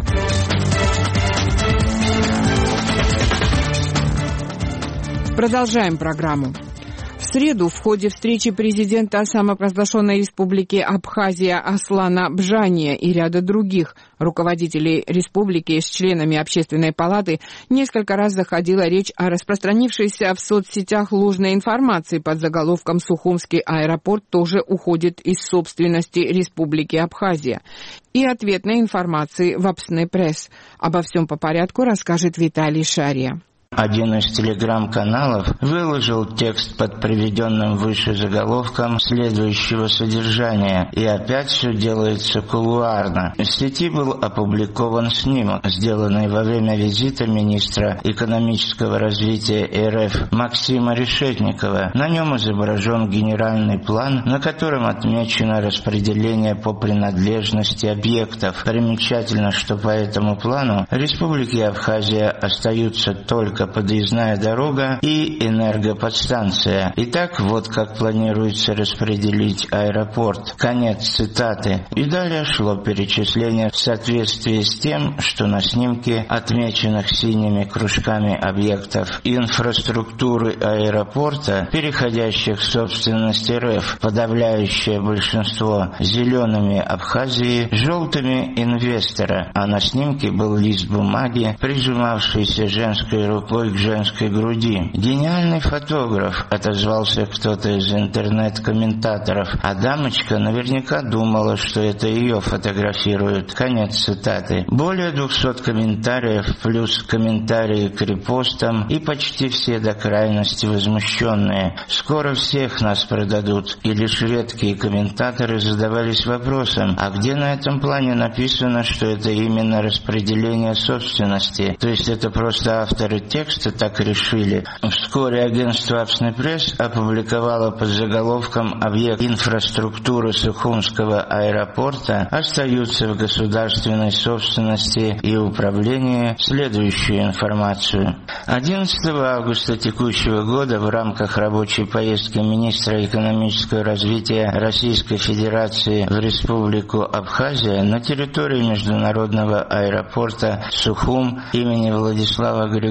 Продолжаем программу. В среду в ходе встречи президента самопровозглашенной республики Абхазия Аслана Бжания и ряда других руководителей республики с членами Общественной палаты несколько раз заходила речь о распространившейся в соцсетях ложной информации под заголовком «Сухумский аэропорт тоже уходит из собственности Республики Абхазия» и ответной информации в Апсне Пресс. Обо всем по порядку расскажет Виталий Шария. Один из телеграм-каналов выложил текст под приведенным выше заголовком следующего содержания, и опять все делается кулуарно. В сети был опубликован снимок, сделанный во время визита министра экономического развития РФ Максима Решетникова. На нем изображен генеральный план, на котором отмечено распределение по принадлежности объектов. Примечательно, что по этому плану Республике Абхазия остаются только подъездная дорога и энергоподстанция. Итак, вот как планируется распределить аэропорт. Конец цитаты. И далее шло перечисление в соответствии с тем, что на снимке отмеченных синими кружками объектов инфраструктуры аэропорта, переходящих в собственность РФ, подавляющее большинство зелеными Абхазии, желтыми инвестора, а на снимке был лист бумаги, прижимавшийся женской рукой к женской груди. «Гениальный фотограф», — отозвался кто-то из интернет-комментаторов, а дамочка наверняка думала, что это ее фотографируют. Конец цитаты. Более 200 комментариев, плюс комментарии к репостам, и почти все до крайности возмущенные. «Скоро всех нас продадут». И лишь редкие комментаторы задавались вопросом, а где на этом плане написано, что это именно распределение собственности? То есть это просто авторы текста так решили. Вскоре агентство Апсне Пресс опубликовало под заголовком «Объект инфраструктуры Сухумского аэропорта остаются в государственной собственности и управлении» следующую информацию. 11 августа текущего года в рамках рабочей поездки министра экономического развития Российской Федерации в Республику Абхазия на территории международного аэропорта Сухум имени Владислава Григорьевича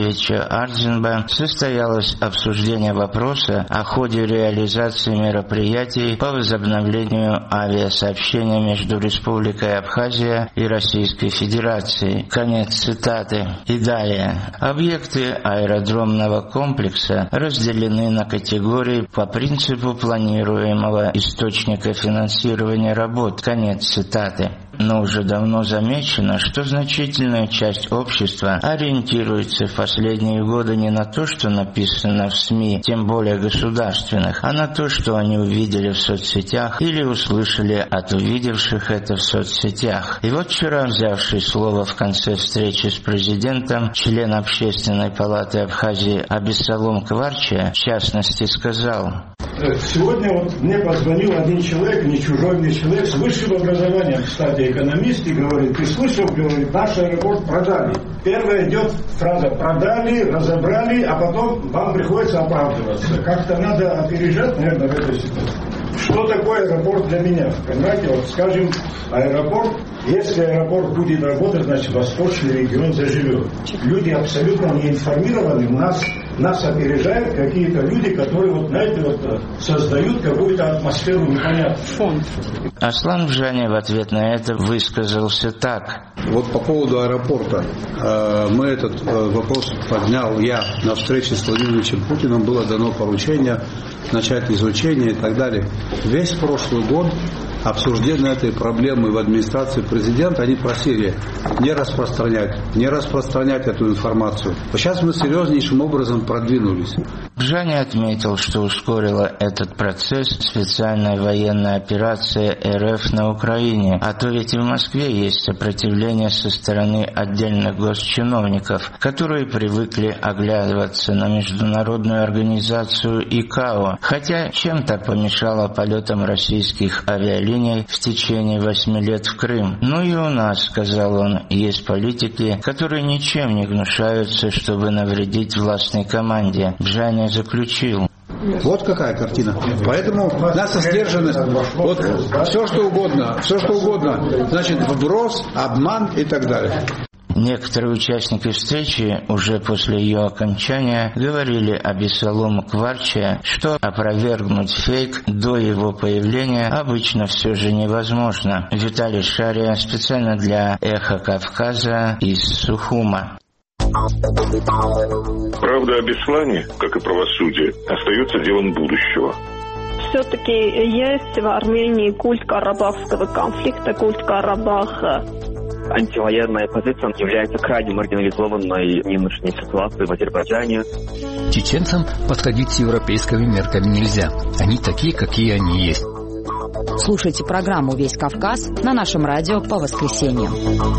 Ивановича Ардзинба состоялось обсуждение вопроса о ходе реализации мероприятий по возобновлению авиасообщения между Республикой Абхазия и Российской Федерацией. Конец цитаты. И далее. Объекты аэродромного комплекса разделены на категории по принципу планируемого источника финансирования работ. Конец цитаты. Но уже давно замечено, что значительная часть общества ориентируется в последние годы не на то, что написано в СМИ, тем более государственных, а на то, что они увидели в соцсетях или услышали от увидевших это в соцсетях. И вот вчера, взявший слово в конце встречи с президентом, член Общественной палаты Абхазии Абиссалом Кварча, в частности, сказал: сегодня мне позвонил один человек, не чужой мне человек, с высшим образованием, кстати, экономист, и говорит: ты слышал, говорит, наш аэропорт продали. Первая идет фраза: продали, разобрали, а потом вам приходится оправдываться. Как-то надо опережать, наверное, в этой ситуации. Что такое аэропорт для меня? Понимаете, скажем, аэропорт, если аэропорт будет работать, значит, восточный регион заживет. Люди абсолютно не информированы, нас опережают какие-то люди, которые знаете, создают какую-то атмосферу непонятную. Аслан Бжаня в ответ на это высказался так. По поводу аэропорта. Мы этот вопрос поднял я на встрече с Владимиром Путиным. Было дано поручение начать изучение и так далее. Весь прошлый год обсуждение этой проблемы в администрации президента, они просили не распространять эту информацию. Сейчас мы серьезнейшим образом продвинулись. Бжаня отметил, что ускорила этот процесс специальная военная операция РФ на Украине, а то ведь и в Москве есть сопротивление со стороны отдельных госчиновников, которые привыкли оглядываться на международную организацию ИКАО, хотя чем-то помешало полетам российских авиалиний в течение 8 лет в Крым. Ну и у нас, сказал он, есть политики, которые ничем не гнушаются, чтобы навредить властной команде. Бжаня заключил. Вот какая картина. Поэтому наша сдержанность, все что угодно, значит, вброс, обман и так далее. Некоторые участники встречи уже после ее окончания говорили Абиссалому Кварча, что опровергнуть фейк до его появления обычно все же невозможно. Виталий Шария специально для «Эхо Кавказа» из Сухума. Правда о Беслане, как и правосудие, остается делом будущего. Все-таки есть в Армении культ карабахского конфликта, культ Карабаха. Антивоенная позиция является крайне маргинализованной в нынешней ситуации в Азербайджане. Чеченцам подходить с европейскими мерками нельзя. Они такие, какие они есть. Слушайте программу «Весь Кавказ» на нашем радио по воскресеньям.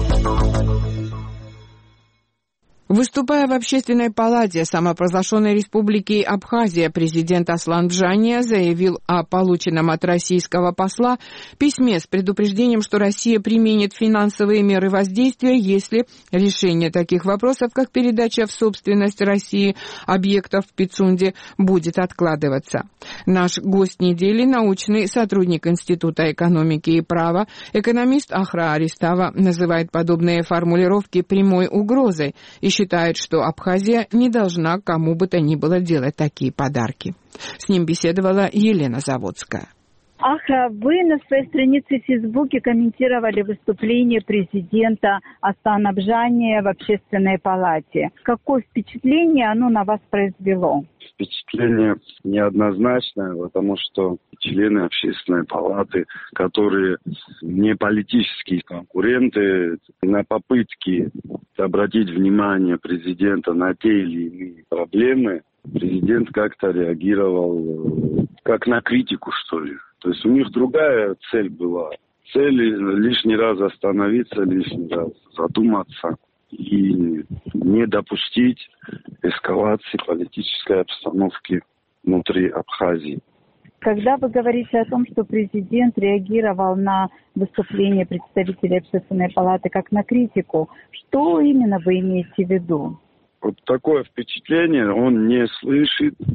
Выступая в Общественной палате самопровозглашенной республики Абхазия, президент Аслан Бжаня заявил о полученном от российского посла письме с предупреждением, что Россия применит финансовые меры воздействия, если решение таких вопросов, как передача в собственность России объектов в Пицунде, будет откладываться. Наш гость недели, научный сотрудник Института экономики и права, экономист Ахра Аристава, называет подобные формулировки прямой угрозой и считает, что Абхазия не должна кому бы то ни было делать такие подарки. С ним беседовала Елена Заводская. Ахра, вы на своей странице в Фейсбуке комментировали выступление президента Аслана Бжаня в Общественной палате. Какое впечатление оно на вас произвело? Впечатление неоднозначное, потому что члены Общественной палаты, которые не политические конкуренты, на попытки обратить внимание президента на те или иные проблемы, президент как-то реагировал как на критику, что ли. То есть у них другая цель была. Цель лишний раз остановиться, лишний раз задуматься и не допустить эскалации политической обстановки внутри Абхазии. Когда вы говорите о том, что президент реагировал на выступление представителей Общественной палаты как на критику, что именно вы имеете в виду? Вот такое впечатление, он не слышит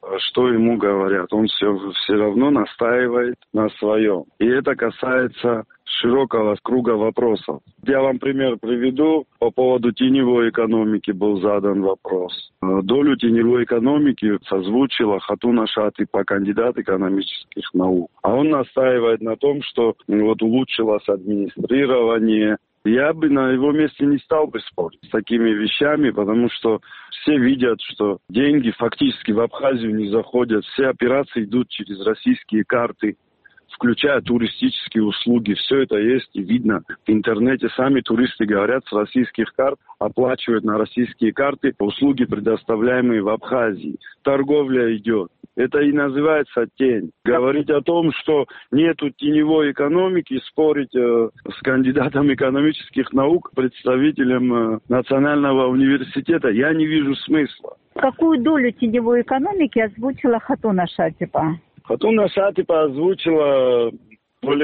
что ему говорят. Он все равно настаивает на своем. И это касается широкого круга вопросов. Я вам пример приведу. По поводу теневой экономики был задан вопрос. Долю теневой экономики созвучила Хатун Ашатипа, кандидат экономических наук. А он настаивает на том, что улучшилось администрирование. Я бы на его месте не стал бы спорить с такими вещами, потому что все видят, что деньги фактически в Абхазию не заходят. Все операции идут через российские карты, включая туристические услуги. Все это есть и видно в интернете. Сами туристы говорят, с российских карт оплачивают на российские карты услуги, предоставляемые в Абхазии. Торговля идет. Это и называется тень. Говорить о том, что нету теневой экономики, спорить с кандидатом экономических наук, представителем Национального университета, я не вижу смысла. Какую долю теневой экономики озвучила Хатун Ашатипа? Хатун Ашатипа озвучила более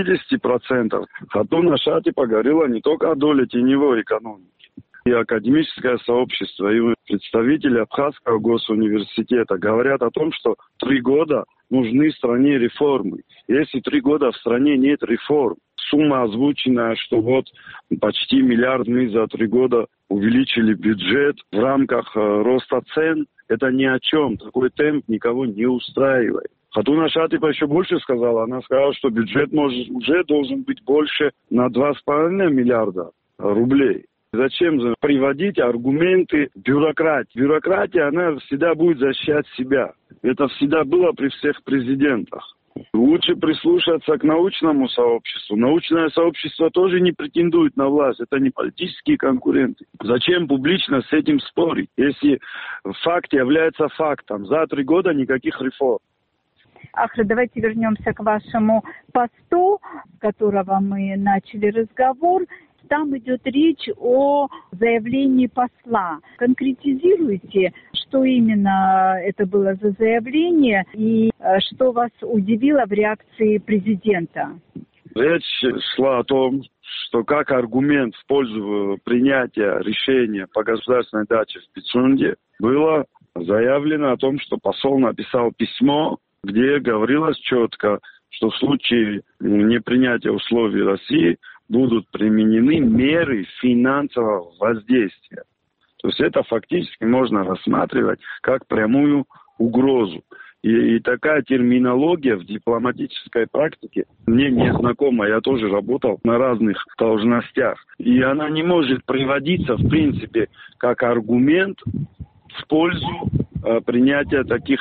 60%. Хатун Ашатипа говорила не только о доле теневой экономики. И академическое сообщество, и представители Абхазского госуниверситета говорят о том, что 3 года нужны стране реформы. Если 3 года в стране нет реформ, сумма озвученная, что почти 1 миллиард мы за 3 года увеличили бюджет в рамках роста цен, это ни о чем. Такой темп никого не устраивает. Хатун Ашатипа еще больше сказала. Она сказала, что бюджет уже должен быть больше на 2,5 миллиарда рублей. Зачем приводить аргументы бюрократии? Бюрократия, она всегда будет защищать себя. Это всегда было при всех президентах. Лучше прислушаться к научному сообществу. Научное сообщество тоже не претендует на власть. Это не политические конкуренты. Зачем публично с этим спорить, если факт является фактом? За 3 года никаких реформ. Ахра, давайте вернемся к вашему посту, с которого мы начали разговор. Там идет речь о заявлении посла. Конкретизируйте, что именно это было за заявление и что вас удивило в реакции президента. Речь шла о том, что как аргумент в пользу принятия решения по государственной даче в Пицунде было заявлено о том, что посол написал письмо, где говорилось четко, что в случае непринятия условий России будут применены меры финансового воздействия. То есть это фактически можно рассматривать как прямую угрозу. И такая терминология в дипломатической практике мне не знакома. Я тоже работал на разных должностях. И она не может приводиться, в принципе, как аргумент в пользу принятия таких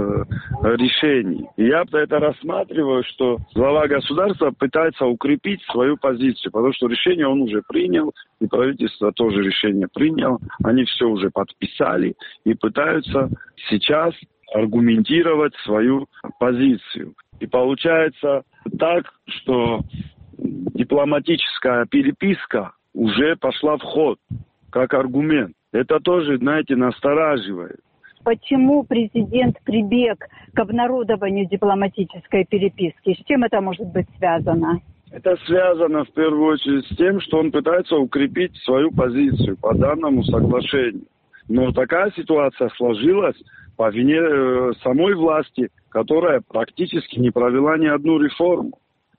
решений. И я это рассматриваю, что глава государства пытается укрепить свою позицию, потому что решение он уже принял, и правительство тоже решение приняло. Они все уже подписали и пытаются сейчас аргументировать свою позицию. И получается так, что дипломатическая переписка уже пошла в ход как аргумент. Это тоже, знаете, настораживает. Почему президент прибег к обнародованию дипломатической переписки? С чем это может быть связано? Это связано в первую очередь с тем, что он пытается укрепить свою позицию по данному соглашению. Но такая ситуация сложилась по вине самой власти, которая практически не провела ни одну реформу.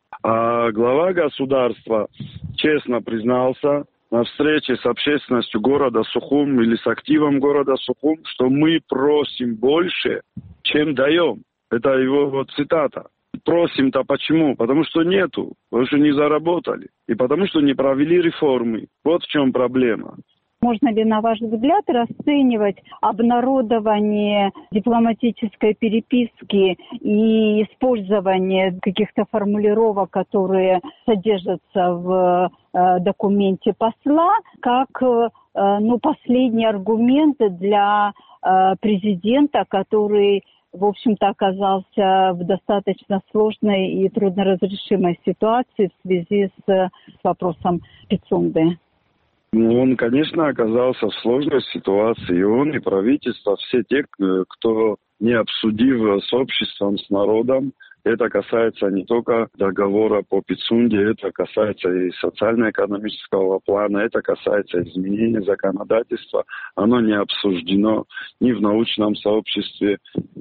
А глава государства честно признался на встрече с общественностью города Сухум или с активом города Сухум, что мы просим больше, чем даем. Это его цитата. Просим-то почему? Потому что нету, потому что не заработали. И потому что не провели реформы. Вот в чем проблема. Можно ли, на ваш взгляд, расценивать обнародование дипломатической переписки и использование каких-то формулировок, которые содержатся в документе посла, как последний аргумент для президента, который, в общем-то, оказался в достаточно сложной и трудноразрешимой ситуации в связи с вопросом Пицунды? Он, конечно, оказался в сложной ситуации. И он, и правительство, все те, кто, не обсудив с обществом, с народом, Это касается не только договора по Пицунде, это касается и социально-экономического плана, это касается изменения законодательства. Оно не обсуждено ни в научном сообществе.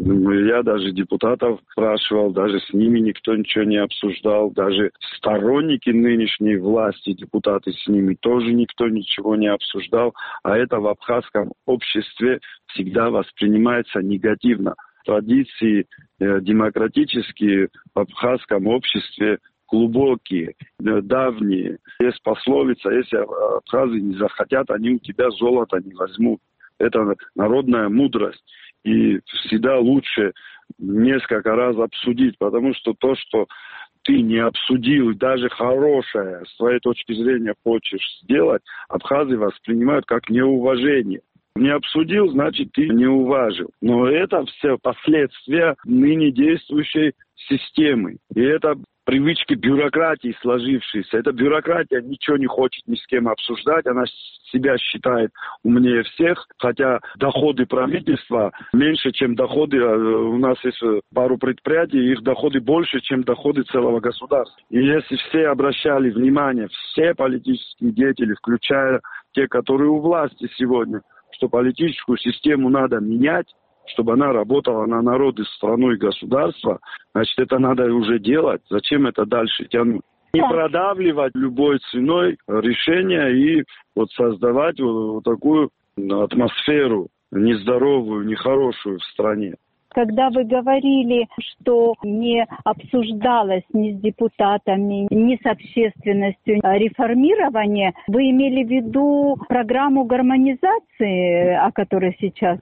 Я даже депутатов спрашивал, даже с ними никто ничего не обсуждал. Даже сторонники нынешней власти, депутаты с ними, тоже никто ничего не обсуждал. А это в абхазском обществе всегда воспринимается негативно. Традиции демократические в абхазском обществе глубокие, давние. Есть пословица, если абхазы не захотят, они у тебя золото не возьмут. Это народная мудрость. И всегда лучше несколько раз обсудить, потому что то, что ты не обсудил, даже хорошее, с твоей точки зрения хочешь сделать, абхазы воспринимают как неуважение. Не обсудил, значит, ты не уважил. Но это все последствия ныне действующей системы. И это привычки бюрократии сложившиеся. Эта бюрократия ничего не хочет ни с кем обсуждать. Она себя считает умнее всех. Хотя доходы правительства меньше, чем доходы. У нас есть пару предприятий, их доходы больше, чем доходы целого государства. И если все обращали внимание, все политические деятели, включая те, которые у власти сегодня, что политическую систему надо менять, чтобы она работала на народ и страну и государство, значит, это надо уже делать. Зачем это дальше тянуть? Не продавливать любой ценой решения и вот создавать вот такую атмосферу нездоровую, нехорошую в стране. Когда вы говорили, что не обсуждалось ни с депутатами, ни с общественностью реформирование, вы имели в виду программу гармонизации, о которой сейчас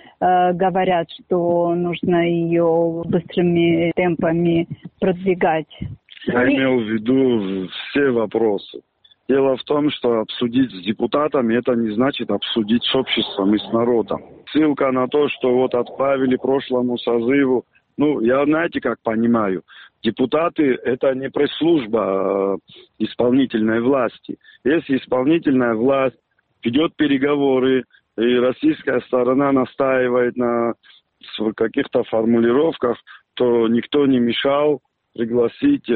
говорят, что нужно ее быстрыми темпами продвигать? Я имел в виду все вопросы. Дело в том, что обсудить с депутатами, это не значит обсудить с обществом и с народом. Ссылка на то, что вот отправили прошлому созыву. Ну, я, знаете, как понимаю, депутаты – это не пресс-служба исполнительной власти. Если исполнительная власть ведет переговоры, и российская сторона настаивает на каких-то формулировках, то никто не мешал пригласить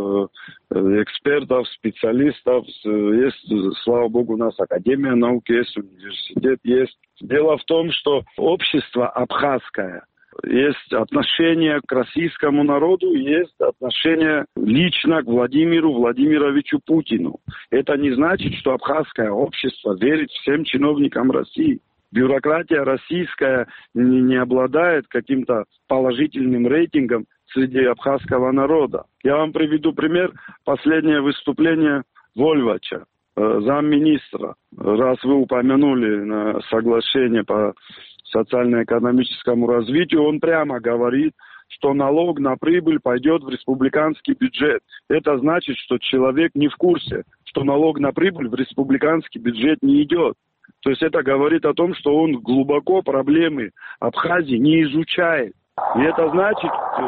экспертов, специалистов. Есть, слава богу, у нас Академия наук есть, университет есть. Дело в том, что общество абхазское, есть отношение к российскому народу, есть отношение лично к Владимиру Владимировичу Путину. Это не значит, что абхазское общество верит всем чиновникам России. Бюрократия российская не обладает каким-то положительным рейтингом среди абхазского народа. Я вам приведу пример. Последнее выступление Вольвача, замминистра. Раз вы упомянули соглашение по социально-экономическому развитию, он прямо говорит, что налог на прибыль пойдет в республиканский бюджет. Это значит, что человек не в курсе, что налог на прибыль в республиканский бюджет не идет. То есть это говорит о том, что он глубоко проблемы Абхазии не изучает. И это значит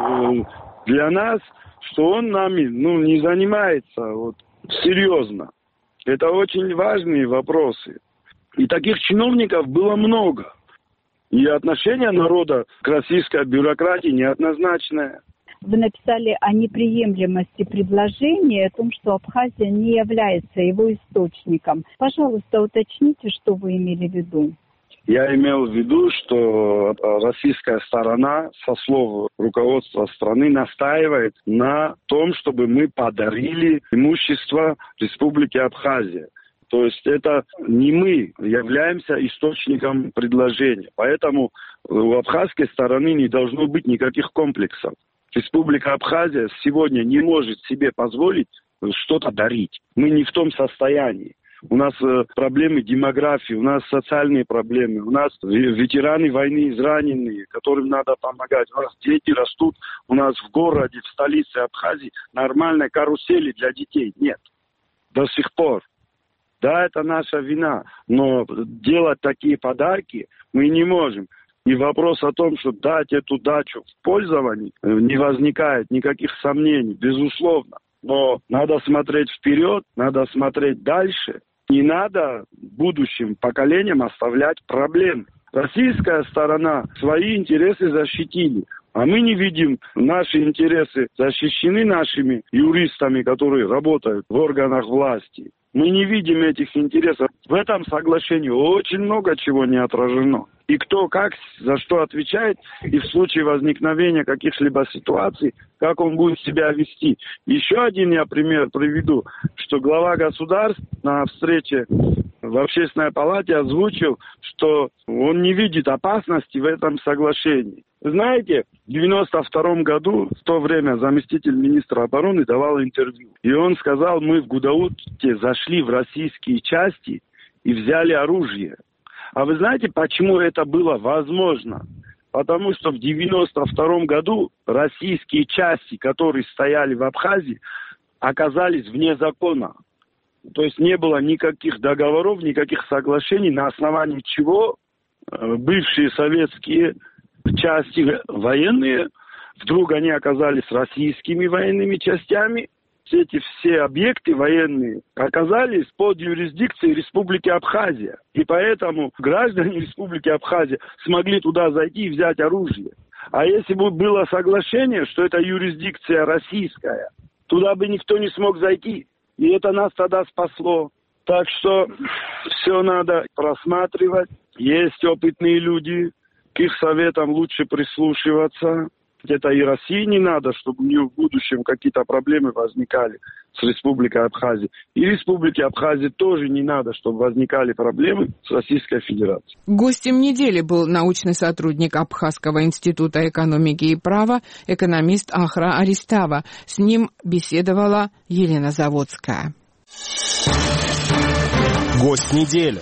для нас, что он нами не занимается серьезно. Это очень важные вопросы. И таких чиновников было много. И отношение народа к российской бюрократии неоднозначное. Вы написали о неприемлемости предложения, о том, что Абхазия не является его источником. Пожалуйста, уточните, что вы имели в виду. Я имел в виду, что российская сторона, со слов руководства страны, настаивает на том, чтобы мы подарили имущество Республике Абхазия. То есть это не мы являемся источником предложения. Поэтому у абхазской стороны не должно быть никаких комплексов. Республика Абхазия сегодня не может себе позволить что-то дарить. Мы не в том состоянии. У нас проблемы демографии, у нас социальные проблемы, у нас ветераны войны израненные, которым надо помогать. У нас дети растут, у нас в городе, в столице Абхазии нормальной карусели для детей нет. До сих пор. Да, это наша вина, но делать такие подарки мы не можем. И вопрос о том, что дать эту дачу в пользование, не возникает никаких сомнений, безусловно. Но надо смотреть вперед, надо смотреть дальше. Не надо будущим поколениям оставлять проблемы. Российская сторона свои интересы защитили. А мы не видим наши интересы защищены нашими юристами, которые работают в органах власти. Мы не видим этих интересов. В этом соглашении очень много чего не отражено. И кто как, за что отвечает, и в случае возникновения каких-либо ситуаций, как он будет себя вести. Еще один я пример приведу, что глава государства на встрече в Общественной палате озвучил, что он не видит опасности в этом соглашении. Знаете, в 1992 году, в то время заместитель министра обороны давал интервью. И он сказал, мы в Гудауте зашли в российские части и взяли оружие. А вы знаете, почему это было возможно? Потому что в 1992 году российские части, которые стояли в Абхазии, оказались вне закона. То есть не было никаких договоров, никаких соглашений, на основании чего бывшие советские части военные, вдруг они оказались российскими военными частями. Эти все объекты военные оказались под юрисдикцией Республики Абхазия. И поэтому граждане Республики Абхазия смогли туда зайти и взять оружие. А если бы было соглашение, что это юрисдикция российская, туда бы никто не смог зайти. И это нас тогда спасло. Так что все надо просматривать. Есть опытные люди, к их советам лучше прислушиваться. Это и России не надо, чтобы у нее в будущем какие-то проблемы возникали с Республикой Абхазия. И Республике Абхазия тоже не надо, чтобы возникали проблемы с Российской Федерацией. Гостем недели был научный сотрудник Абхазского института экономики и права, экономист Ахра Аристава. С ним беседовала Елена Заводская. Гость недели.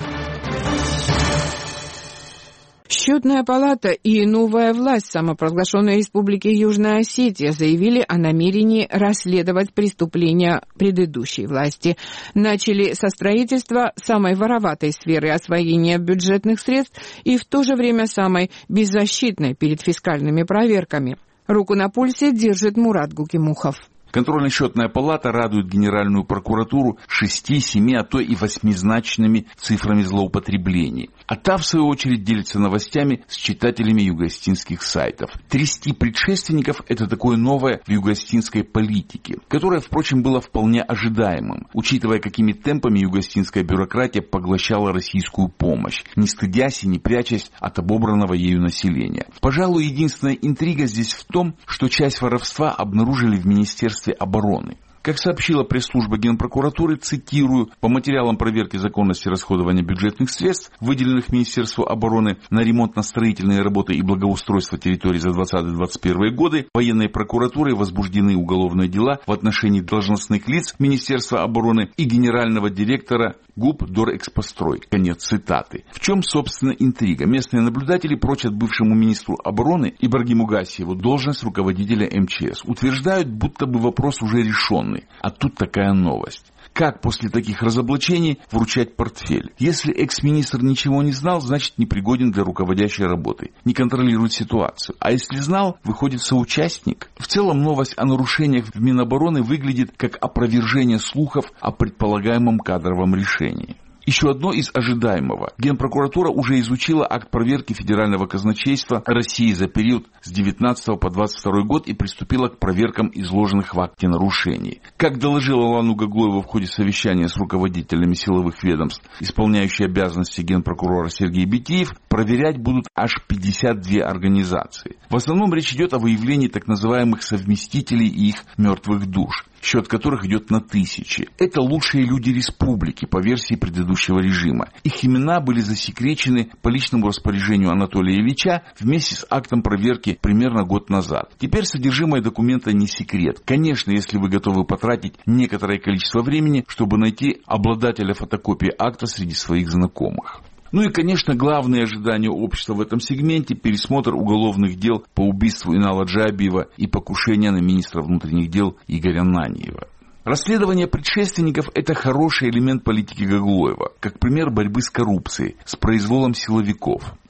Счетная палата и новая власть самопровозглашенной Республики Южная Осетия заявили о намерении расследовать преступления предыдущей власти. Начали со строительства самой вороватой сферы освоения бюджетных средств и в то же время самой беззащитной перед фискальными проверками. Руку на пульсе держит Мурат Гукимухов. Контрольно-счетная палата радует Генеральную прокуратуру 6, 7, а то и 8-значными цифрами злоупотреблений. А та, в свою очередь, делится новостями с читателями юго-осетинских сайтов. Трясти предшественников – это такое новое в юго-осетинской политике, которое, впрочем, было вполне ожидаемым, учитывая, какими темпами юго-осетинская бюрократия поглощала российскую помощь, не стыдясь и не прячась от обобранного ею населения. Пожалуй, единственная интрига здесь в том, что часть воровства обнаружили в Министерстве обороны. Как сообщила пресс-служба Генпрокуратуры, цитирую, по материалам проверки законности расходования бюджетных средств, выделенных Министерству обороны на ремонтно-строительные работы и благоустройство территорий за 2020-2021 годы, военной прокуратурой возбуждены уголовные дела в отношении должностных лиц Министерства обороны и генерального директора ГУП «Дорэкспострой». Конец цитаты. В чем, собственно, интрига? Местные наблюдатели прочат бывшему министру обороны Ибрагиму Гасиеву должность руководителя МЧС. Утверждают, будто бы вопрос уже решен. А тут такая новость. Как после таких разоблачений вручать портфель? Если экс-министр ничего не знал, значит непригоден для руководящей работы, не контролирует ситуацию. А если знал, выходит соучастник. В целом новость о нарушениях в Минобороны выглядит как опровержение слухов о предполагаемом кадровом решении. Еще одно из ожидаемого. Генпрокуратура уже изучила акт проверки Федерального казначейства России за период с 19 по 22 год и приступила к проверкам изложенных в акте нарушений. Как доложила Лану Гаглоева в ходе совещания с руководителями силовых ведомств, исполняющий обязанности генпрокурора Сергей Битиев, проверять будут аж 52 организации. В основном речь идет о выявлении так называемых совместителей и их мертвых душ, счет которых идет на тысячи. Это лучшие люди республики по версии предыдущего режима. Их имена были засекречены по личному распоряжению Анатолия Ильича вместе с актом проверки примерно год назад. Теперь содержимое документа не секрет. Конечно, если вы готовы потратить некоторое количество времени, чтобы найти обладателя фотокопии акта среди своих знакомых. Ну и, конечно, главное ожидание общества в этом сегменте – пересмотр уголовных дел по убийству Инала Джабиева и покушения на министра внутренних дел Игоря Наньева. Расследование предшественников – это хороший элемент политики Гаглоева, как пример борьбы с коррупцией, с произволом силовиков.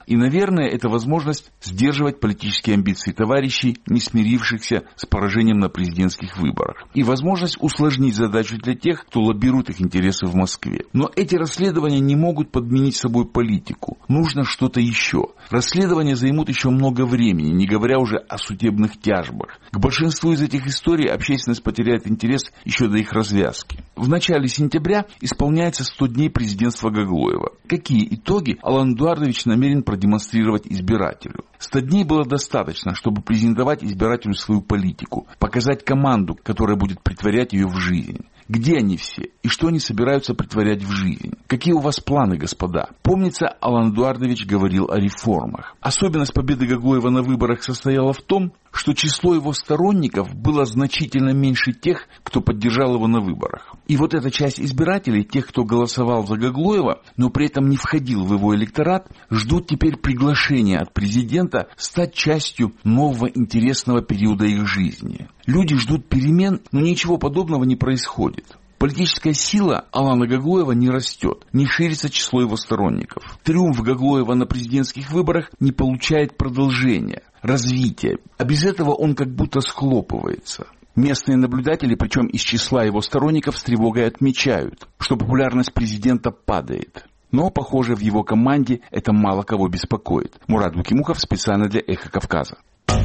И, наверное, это возможность сдерживать политические амбиции товарищей, не смирившихся с поражением на президентских выборах. И возможность усложнить задачу для тех, кто лоббирует их интересы в Москве. Но эти расследования не могут подменить собой политику. Нужно что-то еще. Расследования займут еще много времени, не говоря уже о судебных тяжбах. К большинству из этих историй общественность потеряет интерес еще до их развязки. В начале сентября исполняется 100 дней президентства Гаглоева. Какие итоги Алан Эдуардович намерен продемонстрировать избирателю? 100 дней было достаточно, чтобы презентовать избирателю свою политику, показать команду, которая будет претворять ее в жизнь. Где они все? И что они собираются претворять в жизнь? Какие у вас планы, господа? Помнится, Алан Эдуардович говорил о реформах. Особенность победы Гаглоева на выборах состояла в том, что число его сторонников было значительно меньше тех, кто поддержал его на выборах. И вот эта часть избирателей, тех, кто голосовал за Гаглоева, но при этом не входил в его электорат, ждут теперь приглашения от президента стать частью нового интересного периода их жизни. Люди ждут перемен, но ничего подобного не происходит. Политическая сила Алана Гаглоева не растет, не ширится число его сторонников. Триумф Гаглоева на президентских выборах не получает продолжения, развития, а без этого он как будто схлопывается. Местные наблюдатели, причем из числа его сторонников, с тревогой отмечают, что популярность президента падает. Но, похоже, в его команде это мало кого беспокоит. Мурат Букимухов специально для «Эхо Кавказа».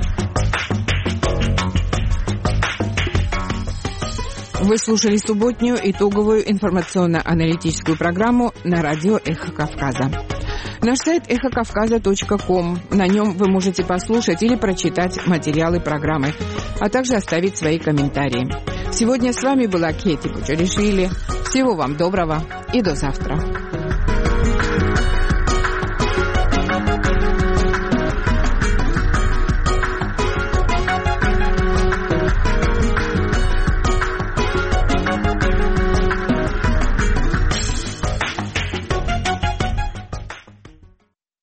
Вы слушали субботнюю итоговую информационно-аналитическую программу на радио «Эхо Кавказа». Наш сайт эхокавказа.ком. На нем вы можете послушать или прочитать материалы программы, а также оставить свои комментарии. Сегодня с вами была Кети Пучаришвили. Всего вам доброго и до завтра.